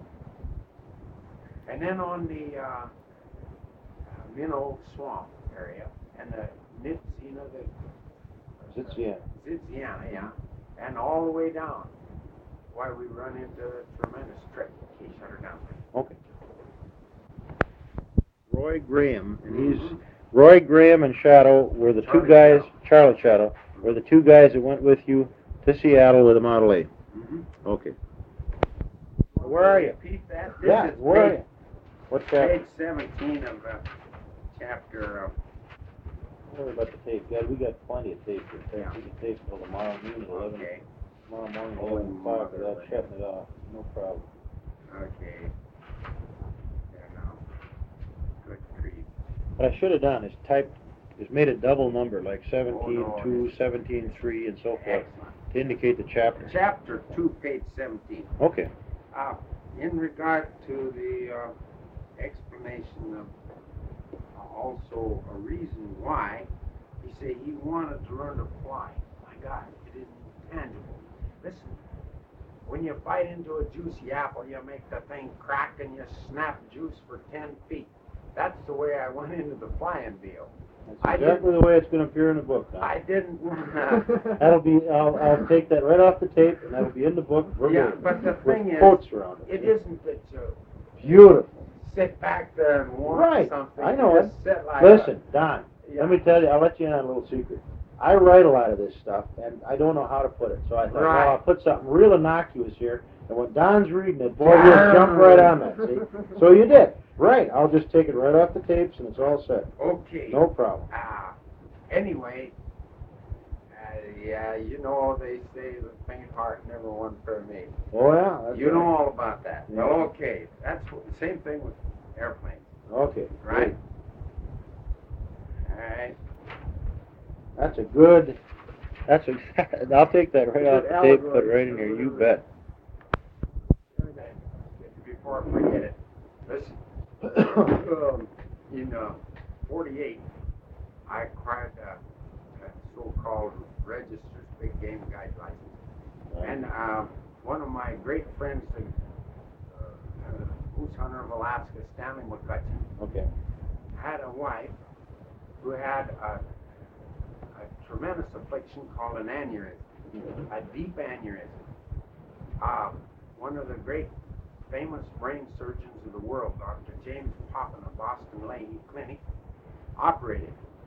And then on the Minnow Swamp area, and the Nitzina, Ziziana, yeah, and all the way down. Why we run into a tremendous trip. He shut her down. Okay. Roy Graham, and Roy Graham and Shadow were the two guys. Charlie Shadow were the 2 guys that went with you to Seattle with a Model A. Mm-hmm. Okay. Where are you? Repeat that. Yeah, where are you? What's that? Page 17 of chapter. Don't worry about the tape, Dad. We got plenty of tape. We can tape until tomorrow noon at 11. Okay. Tomorrow morning at 11 o'clock without shutting it off. No problem. Okay. Yeah, no. Good grief. What I should have done is made a double number, like 17.2, Oh, no. 17.3, and so forth, Excellent. to indicate the chapter. Chapter 2, page 17. Okay. In regard to the explanation of also a reason why, he said he wanted to learn to fly. My God, it isn't tangible. Listen, when you bite into a juicy apple, you make the thing crack and you snap juice for 10 feet. That's the way I went into the flying deal. That's exactly the way it's going to appear in the book. Huh? I didn't want That'll be. I'll take that right off the tape, and that'll be in the book. Yeah, but the thing is, quotes around it. It isn't that you Beautiful. sit back there and want something. I know You it. just sit like Listen, Don. Yeah. Let me tell you. I'll let you in on a little secret. I write a lot of this stuff, and I don't know how to put it. So I thought, well, I'll put something real innocuous here. And when Don's reading it, boy, you'll jump right on that. See? So you did. Right. I'll just take it right off the tapes, and it's all set. Okay. No problem. Anyway, yeah, you know, they say the faint heart never won for me. Oh, yeah. That's You know all about that. Yeah. Okay. That's the same thing with airplanes. Okay. Right? All right. That's a good. I'll take that right off the tape, put it right in here. You bet. Before I forget it, listen. In 48, I acquired a so-called registered big game guide license. And one of my great friends, the goose hunter of Alaska, Stanley McCutcheon, had a wife who had a tremendous affliction called an aneurysm, a deep aneurysm. One of the great famous brain surgeons of the world, Dr. James Poppin of Boston Leahy Clinic, operated.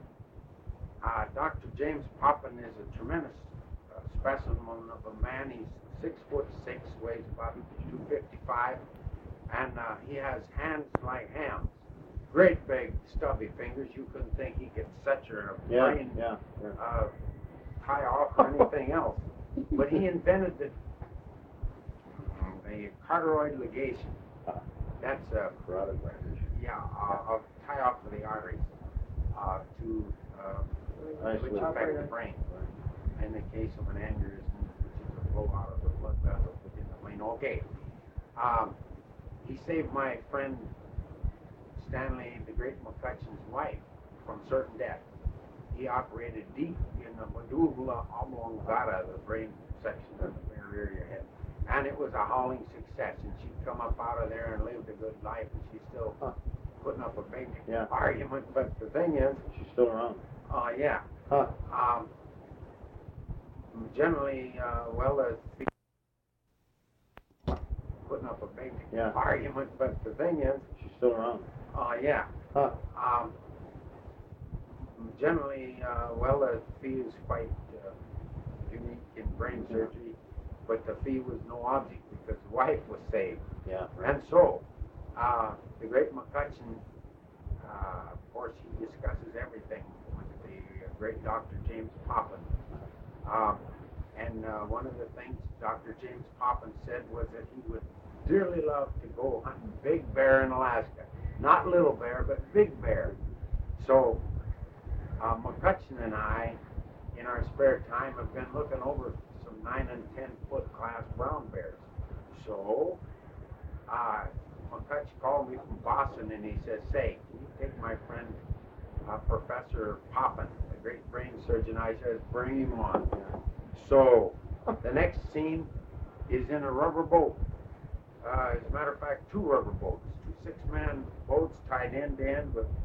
Dr. James Poppin is a tremendous specimen of a man. He's 6'6", weighs about 255, and he has hands like hams. Great big stubby fingers. You couldn't think he could such a brain tie off or anything else. But he invented the carotid ligation. That's a tie off of the arteries to which affect the brain. In the case of an aneurysm, which is a flow out of the blood vessels within the brain. Okay. He saved my friend Stanley, the great McCutcheon's wife, from certain death. He operated deep in the medulla oblongata, the brain section of the rear of your head. And it was a howling success. And she'd come up out of there and lived a good life, and she's still putting up a big argument. But the thing is, she's still around. Yeah. Generally, putting up a big argument. But the thing is, she's still around. Yeah. Generally, the fee is quite unique in brain surgery, but the fee was no object because the wife was saved. Yeah. And so, the great McCutcheon, of course, he discusses everything with the great Dr. James Poppin. And one of the things Dr. James Poppin said was that he would dearly love to go hunting big bear in Alaska. Not little bear, but big bear. So, McCutcheon and I, in our spare time, have been looking over some 9 and 10 foot class brown bears. So, touch called me from Boston, and he says, "Say, can you take my friend Professor Poppin, a great brain surgeon?" I says, "Bring him on." So the next scene is in a rubber boat. As a matter of fact, 2 rubber boats, 2 6-man boats tied end to end with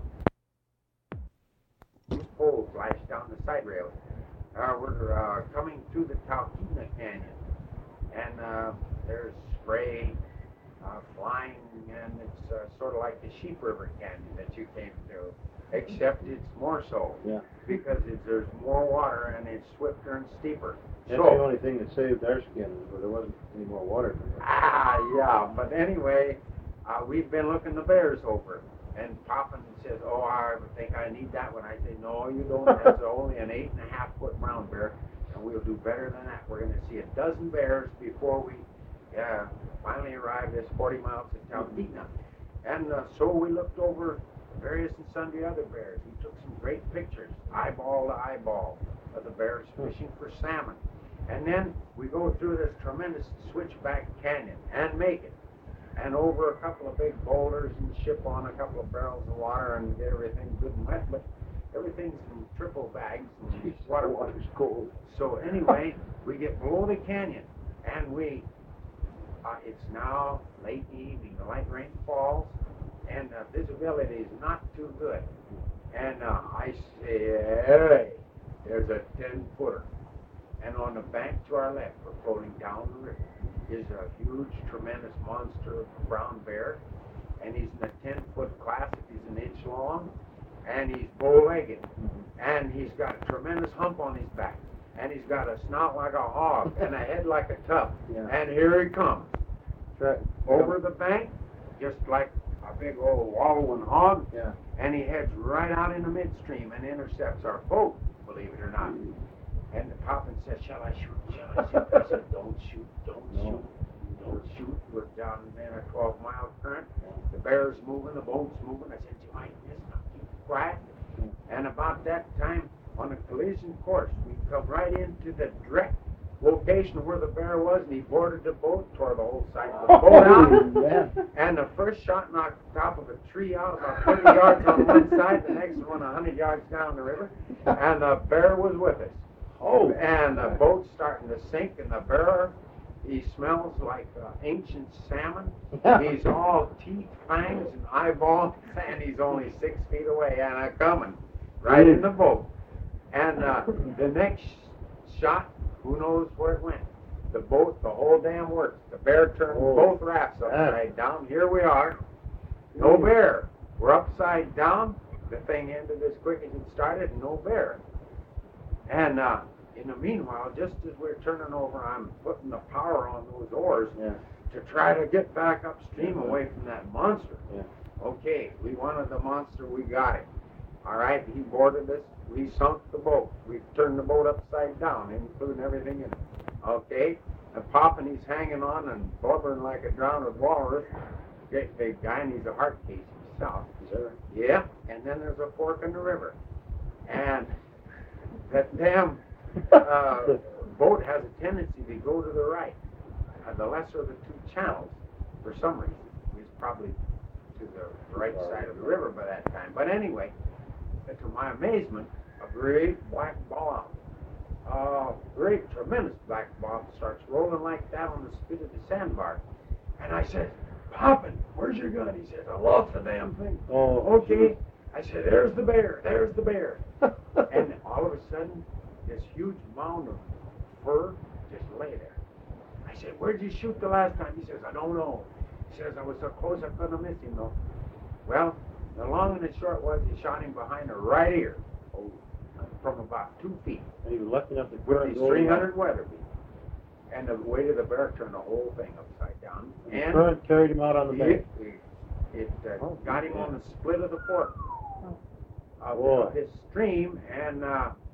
poles lashed down the side rails. We're coming through the Talkeetna Canyon, and there's spray flying, and it's sort of like the Sheep River Canyon that you came through, except it's more so, because there's more water and it's swifter and steeper. That's the only thing that saved our skin, but there wasn't any more water. Yeah, but anyway, we've been looking the bears over, and Poppin says, "Oh, I think I need that one." I say, "No, you don't. That's only an 8.5-foot brown bear, and we'll do better than that. We're going to see a dozen bears before we finally arrive this 40 miles to Talkeetna." And so we looked over various and sundry other bears. We took some great pictures, eyeball to eyeball, of the bears fishing for salmon. And then we go through this tremendous switchback canyon and make it. And over a couple of big boulders and ship on a couple of barrels of water and get everything good and wet, but everything's in triple bags and water's cold. So anyway, we get below the canyon, and it's now late evening, the light rain falls, and visibility is not too good. And I say, "Hey, there's a 10-footer. And on the bank to our left, we're floating down the river, is a huge, tremendous monster of a brown bear. And he's in the 10-foot class. He's an inch long, and he's bow-legged. And he's got a tremendous hump on his back. And he's got a snout like a hog and a head like a tuft. And here he comes. Over the bank, just like a big old wallowing hog. And he heads right out into midstream and intercepts our boat, believe it or not. And the Poppin says, "Shall I shoot? Shall I shoot?" I said, "Don't shoot, don't shoot, don't shoot." We're down in a 12-mile current. The bear's moving, the boat's moving. I said, "You might miss, now keep quiet." And about that time, on a collision course, we come right into the direct location where the bear was, and he boarded the boat, tore the whole side of the boat out. And the first shot knocked the top of a tree out about 30 yards on one side, the next one 100 yards down the river, and the bear was with us. And the boat's starting to sink, and the bear, he smells like ancient salmon. He's all teeth, fangs, and eyeballs, and he's only 6 feet away, and coming right in the boat. And the next shot, who knows where it went? The boat, the whole damn works. The bear turned both rafts upside down. Here we are. No bear. We're upside down. The thing ended as quick as it started, and no bear. And in the meanwhile, just as we're turning over, I'm putting the power on those oars to try to get back upstream away from that monster. Okay, we wanted the monster, we got it. All right, he boarded us. We sunk the boat. We turned the boat upside down, including everything in it. Okay, and Poppin, he's hanging on and blubbering like a drowned walrus. Great big guy, and he's a heart case himself. Yeah, and then there's a fork in the river. And that damn boat has a tendency to go to the right. The lesser of the 2 channels, for some reason. He's probably to the right side of the river by that time. But anyway, to my amazement, a great black bob, great tremendous black bob, starts rolling like that on the spit of the sandbar. And I said, "Poppin, where's your gun?" He says, "I lost the damn thing." Okay. I said, "There's the bear, there's the bear." And all of a sudden, this huge mound of fur just lay there. I said, "Where'd you shoot the last time?" He says, "I don't know." He says, "I was so close I couldn't have missed him though." Well, the long and the short was he shot him behind the right ear, from about 2 feet. And he was lucky enough to with these 300 weather beats. And the weight of the bear turned the whole thing upside down. And the current carried him out on the bank. It got him on the split of the fork of this stream, and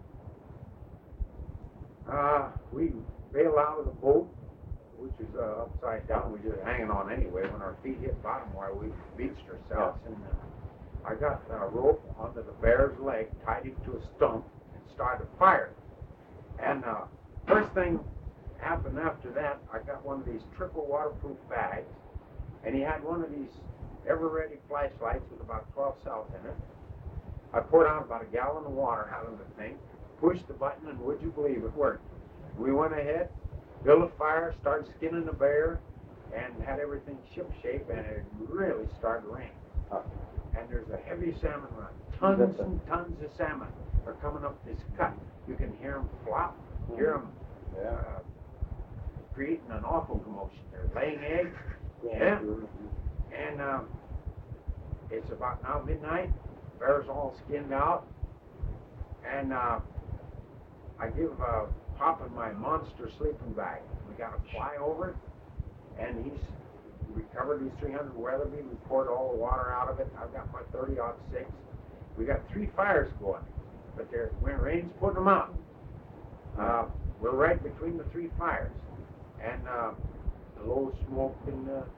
we bailed out of the boat, which is upside down. We were just hanging on anyway when our feet hit bottom where we beached ourselves. And I got a rope onto the bear's leg, tied him to a stump, and started firing. And first thing happened after that, I got one of these triple waterproof bags, and he had one of these ever-ready flashlights with about 12 cells in it. I poured out about a gallon of water out of the thing, pushed the button, and would you believe it worked? We went ahead, built a fire, started skinning the bear, and had everything ship-shape, and it really started raining. And there's a heavy salmon run. Tons and tons of salmon are coming up this cut. You can hear them flop, hear them creating an awful commotion. They're laying eggs. Yeah. And it's about now midnight. Bear's all skinned out. And I give Papa my monster sleeping bag. We got to fly over it. And he's recovered his 300 Weatherby. We poured all the water out of it. I've got my 30-06. We got 3 fires going. But when rain's putting them out. We're right between the 3 fires. And the low smoke and the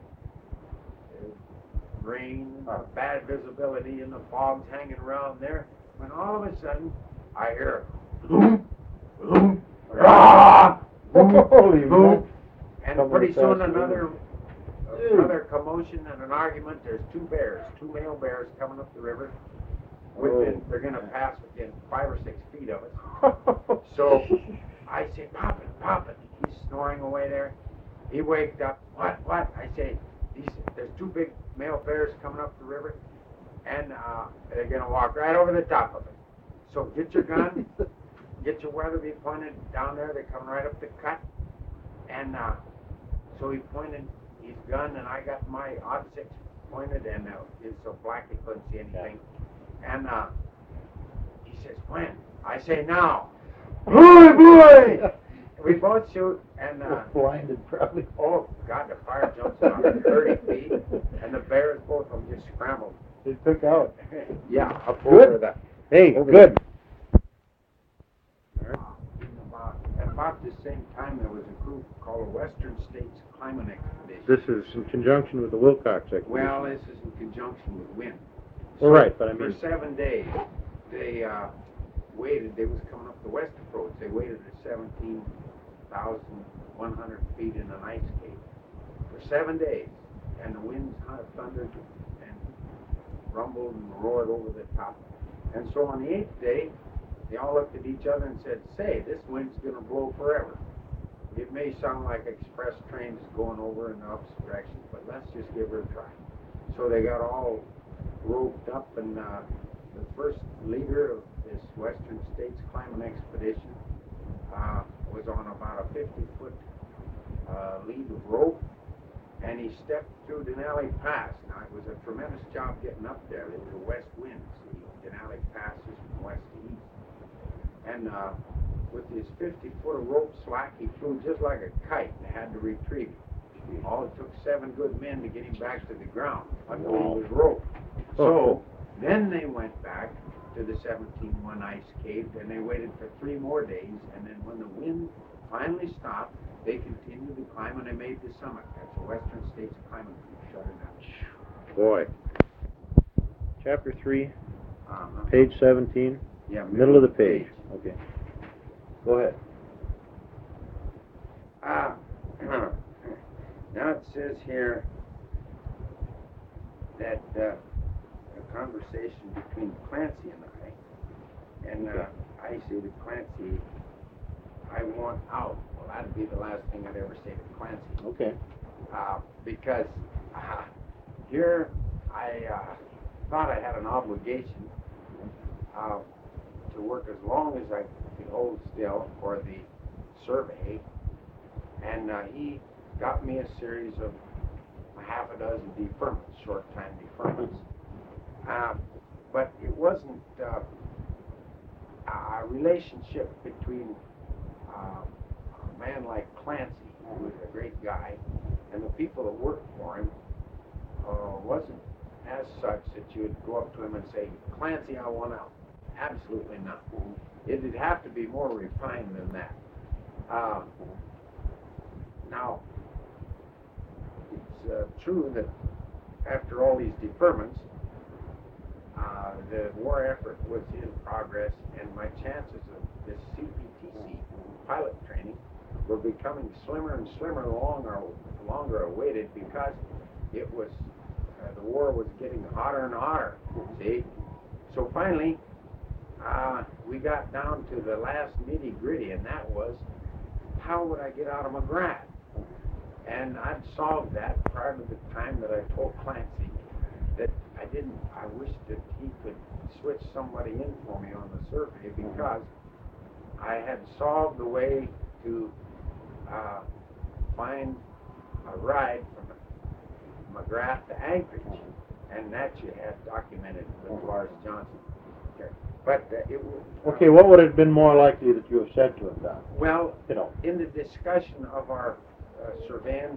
rain, and bad visibility, and the fog's hanging around there. When all of a sudden, I hear boom, boom, rah, boom, boom, and pretty soon another commotion and an argument. There's 2 bears, 2 male bears coming up the river. They're going to pass within 5 or 6 feet of us. So I say, Papa. He's snoring away there. He waked up. What? I say, there's 2 big male bears coming up the river, and they're going to walk right over the top of it. So get your gun, get your Weatherby pointed down there. They're coming right up the cut. And so he pointed his gun, and I got my .06 pointed, and it's so black he couldn't see anything. And he says, when? I say, now. Boy! We both shoot, and blinded probably. Oh God, the fire jumps about 30 feet, and the bears, both of them, just scrambled. They took out. Yeah, up Good. over that. Hey, over good. At about the same time, there was a group called the Western States Climate Expedition. This is in conjunction with the Wilcox expedition. Well, this is in conjunction with wind. So right, but I mean, for 7 days, they waited. They was coming up the west approach. They waited at 17,100 feet in an ice cave for 7 days, and the winds thundered and rumbled and roared over the top. And so on the 8th day, they all looked at each other and said, "Say, this wind's going to blow forever. It may sound like express trains going over in the opposite direction, but let's just give her a try." So they got all roped up, and the first leader of this Western States Climate Expedition was on about a 50-foot lead of rope, and he stepped through Denali Pass. Now, it was a tremendous job getting up there. There were west winds. Denali Pass is from west to east. And with his 50-foot of rope slack, he flew just like a kite and had to retrieve him. All it took 7 good men to get him back to the ground under his rope. So then they went back to the 17-1 ice cave, and they waited for 3 more days, and then when the wind finally stopped, they continued to climb, and they made the summit. That's the Western States Climate Group. Shut it down. boy. Chapter 3, page 17. Yeah, middle of the page. Okay. Go ahead. Now it says here that a conversation between Clancy and I say to Clancy, "I want out." Well, that'd be the last thing I'd ever say to Clancy. Okay. Because here I thought I had an obligation to work as long as I could hold still for the survey, and he got me a series of half a dozen deferments, short-time deferments. But it wasn't a relationship between a man like Clancy, who was a great guy, and the people that worked for him wasn't as such that you would go up to him and say, "Clancy, I want out." Absolutely not. It'd have to be more refined than that. Now, it's true that after all these deferments, the war effort was in progress, and my chances of this CPTC pilot training were becoming slimmer and slimmer the longer I waited, because it was the war was getting hotter and hotter, see? So finally, we got down to the last nitty-gritty, and that was, how would I get out of McGrath? And I'd solved that prior to the time that I told Clancy that I wished that he could switch somebody in for me on the survey, because I had solved the way to find a ride from McGrath to Anchorage, and that you had documented with Lars Johnson. Okay. But it was... Okay, what would have been more likely that you have said to him, Don? Well, you know, in the discussion of our surveying,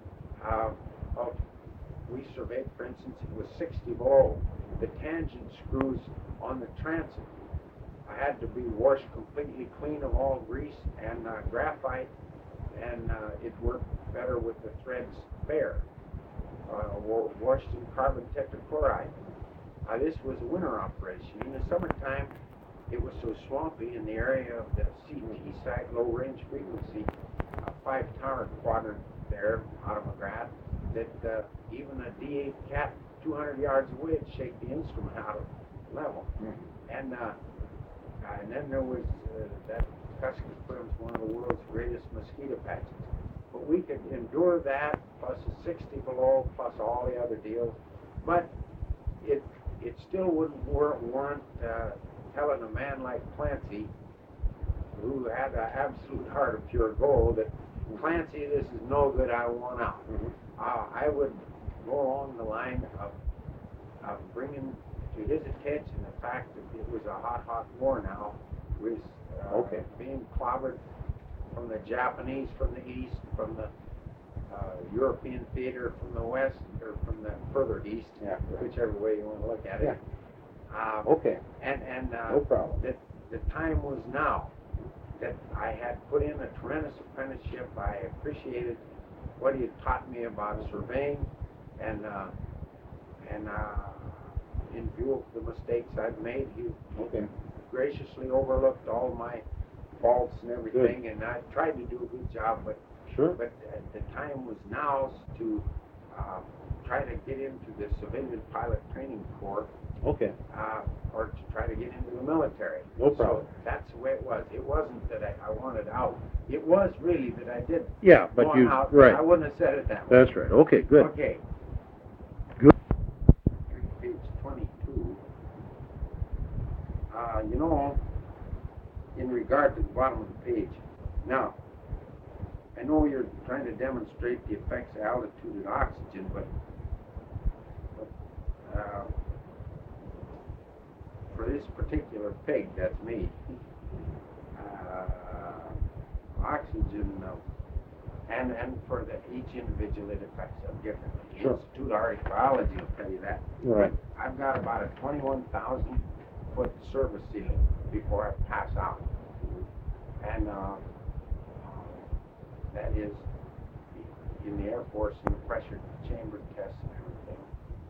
we surveyed, for instance, it was 60 below. The tangent screws on the transit had to be washed completely clean of all grease and graphite, and it worked better with the threads bare, washed in carbon tetrachloride. This was a winter operation. In the summertime, it was so swampy in the area of the CT site, low range frequency, 5-tower quadrant there out of McGrath, that even a D8 cat 200 yards away would shake the instrument out of level. And then there was that Kuskokwim's one of the world's greatest mosquito patches. But we could endure that, plus a 60 below, plus all the other deals. But it still wouldn't warrant telling a man like Clancy, who had an absolute heart of pure gold, that Clancy, this is no good, I want out. I would go along the line of bringing to his attention the fact that it was a hot war now, was being clobbered from the Japanese from the east, from the European theater from the west, or from the further east, whichever way you want to look at it. And no problem. That the time was now, that I had put in a tremendous apprenticeship. I appreciated what he had taught me about surveying, and in view of the mistakes I'd made, he graciously overlooked all my faults and everything. Good. And I tried to do a good job, but the time was now to try to get into the civilian pilot training corps. Or to try to get into the military. No problem. So that's the way it was. It wasn't that I wanted out. It was really that I did. Yeah, but you out. Right. I wouldn't have said it that way. That's right. Okay, good. Okay. Good. Page 22. You know, in regard to the bottom of the page. Now, I know you're trying to demonstrate the effects of altitude and oxygen, but for this particular pig, that's me, oxygen, and for each individual, it affects them differently. Sure. Institute of Arctic Biology will tell you that. Right. I've got about a 21,000-foot service ceiling before I pass out, and that is in the Air Force in the pressure chamber tests and everything.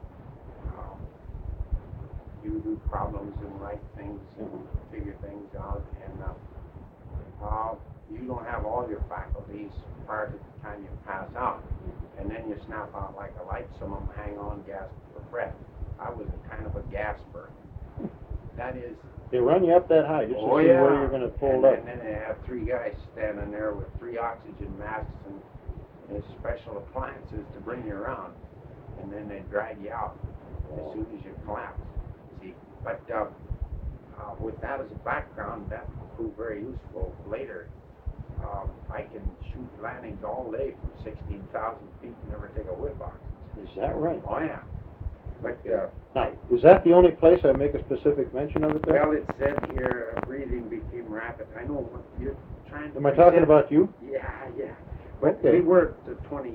You do problems and write things and figure things out, and you don't have all your faculties prior to the time you pass out, and then you snap out like a light. Some of them hang on, gasp for breath. I was a kind of a gasper. That is. They run you up that high just to see where you're going to fold up. And then they have 3 guys standing there with 3 oxygen masks and special appliances to bring you around, and then they drag you out as soon as you collapse. See, but with that as a background, that proved very useful later. I can shoot landings all day from 16,000 feet and never take a whiff oxygen. Is that right? Oh yeah. But now, is that the only place I make a specific mention of it there? Well, it said here breathing became rapid. I know what you're trying to. Am I talking about you? Yeah. But we were to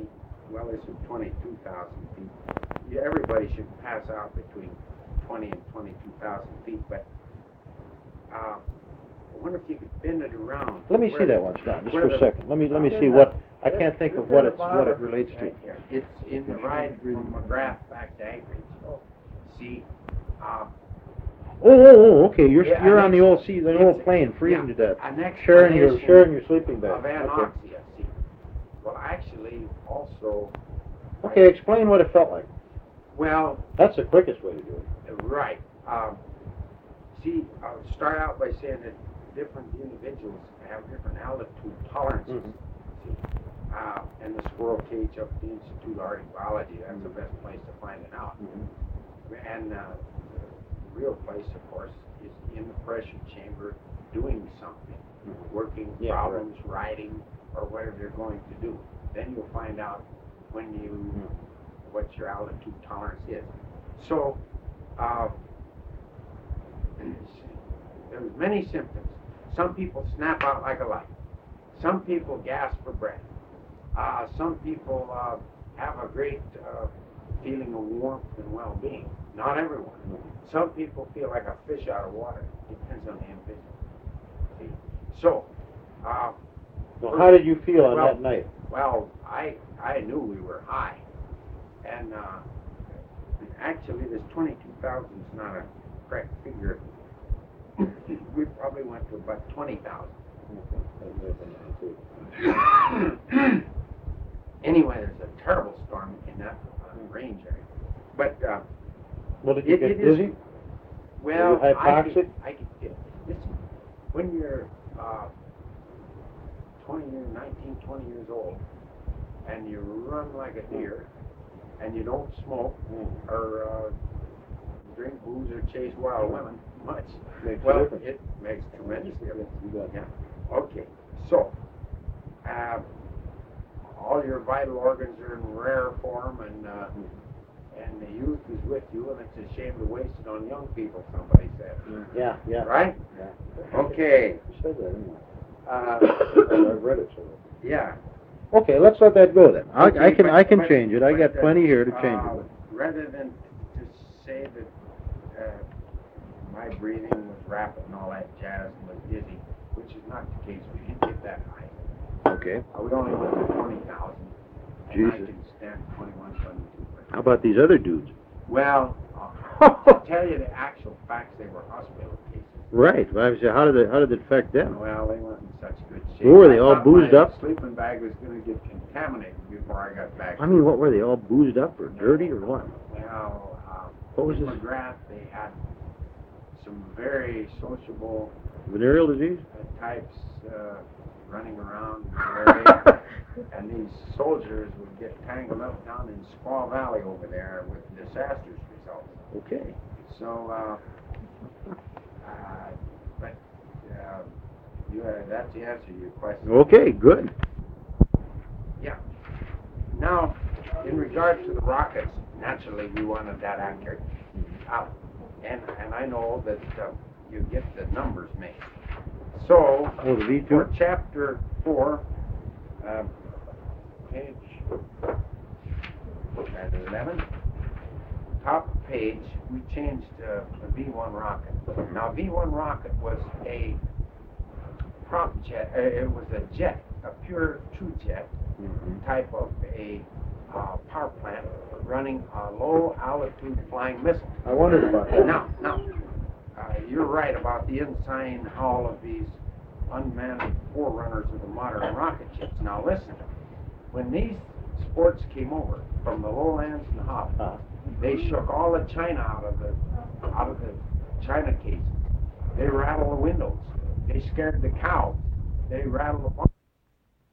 22,000 feet. Yeah, everybody should pass out between 20 and 22,000 feet. But I wonder if you could bend it around. Let me see that one, Don, just for a second. Let me see what. I can't think of what it relates to. It's in the ride from McGrath back to Anchorage. See. Okay. You're on the old plane, freezing to death. Sharing your sleeping bag. Of anoxia. See. Well, actually, also. Okay, explain what it felt like. Well, That's the quickest way to do it. right. See, I'll start out by saying that different individuals have different altitude tolerances. See, and the squirrel cage up at the Institute of Arctic Biology, that's the best place to find it out. And the real place, of course, is in the pressure chamber doing something, working problems, writing, or whatever they're going to do. Then you'll find out when what your altitude tolerance is. So, there's many symptoms. Some people snap out like a light. Some people gasp for breath. Some people have a great feeling of warmth and well-being. Not everyone. Some people feel like a fish out of water. Depends on the individual. See? So, well, how did you feel on that night? Well, I knew we were high. And actually, this 22,000 is not a correct figure. We probably went to about 20,000. Anyway, there's a terrible storm in that range area. But well, did you get dizzy? Well, were you hypoxic? I could get listen, when you're 19, 20 years old, and you run like a deer, and you don't smoke or drink booze or chase wild women much. It makes tremendous difference. Yeah. Okay. So, all your vital organs are in rare form, and the youth is with you, and it's a shame to waste it on young people. Somebody said. Yeah. Right. Yeah. Okay. You said that, didn't you? I've read it. So. Yeah. Okay, let's let that go then. Okay, I can change it. I got plenty here to change it. Rather than to say that my breathing was rapid and all that jazz and was dizzy, which is not the case. We didn't get that high. Okay. We only went to 20,000. Jesus. I can stand 21, 22. How about these other dudes? Well, I'll tell you the actual facts. They were hospital cases. Right. Well, how did it affect them? Well, they weren't in such good shape. What were they, all boozed my up? Sleeping bag was going to get contaminated before I got back. I mean, what were they, all boozed up or dirty or what? Well, what was in this? McGrath, they had some very sociable Venereal disease? types running around the area, and these soldiers would get tangled up down in Squaw Valley over there with disastrous results. Okay. So, but that's the answer to your question. Okay, good. Yeah. Now, in regard to the rockets, naturally we wanted that accurate. And I know that you get the numbers made. So, Oh, the V2? for chapter 4, page 11, top page, we changed the V1 rocket. Now, V1 rocket was a prop jet. It was a jet, a pure true jet type of a power plant running a low altitude flying missile. I wondered about that. Now, you're right about the insane hull of these unmanned forerunners of the modern rocket ships. Now listen, when these sports came over from the lowlands and the hop, they shook all the china out of the china cases. They rattled the windows. They scared the cow. They rattled the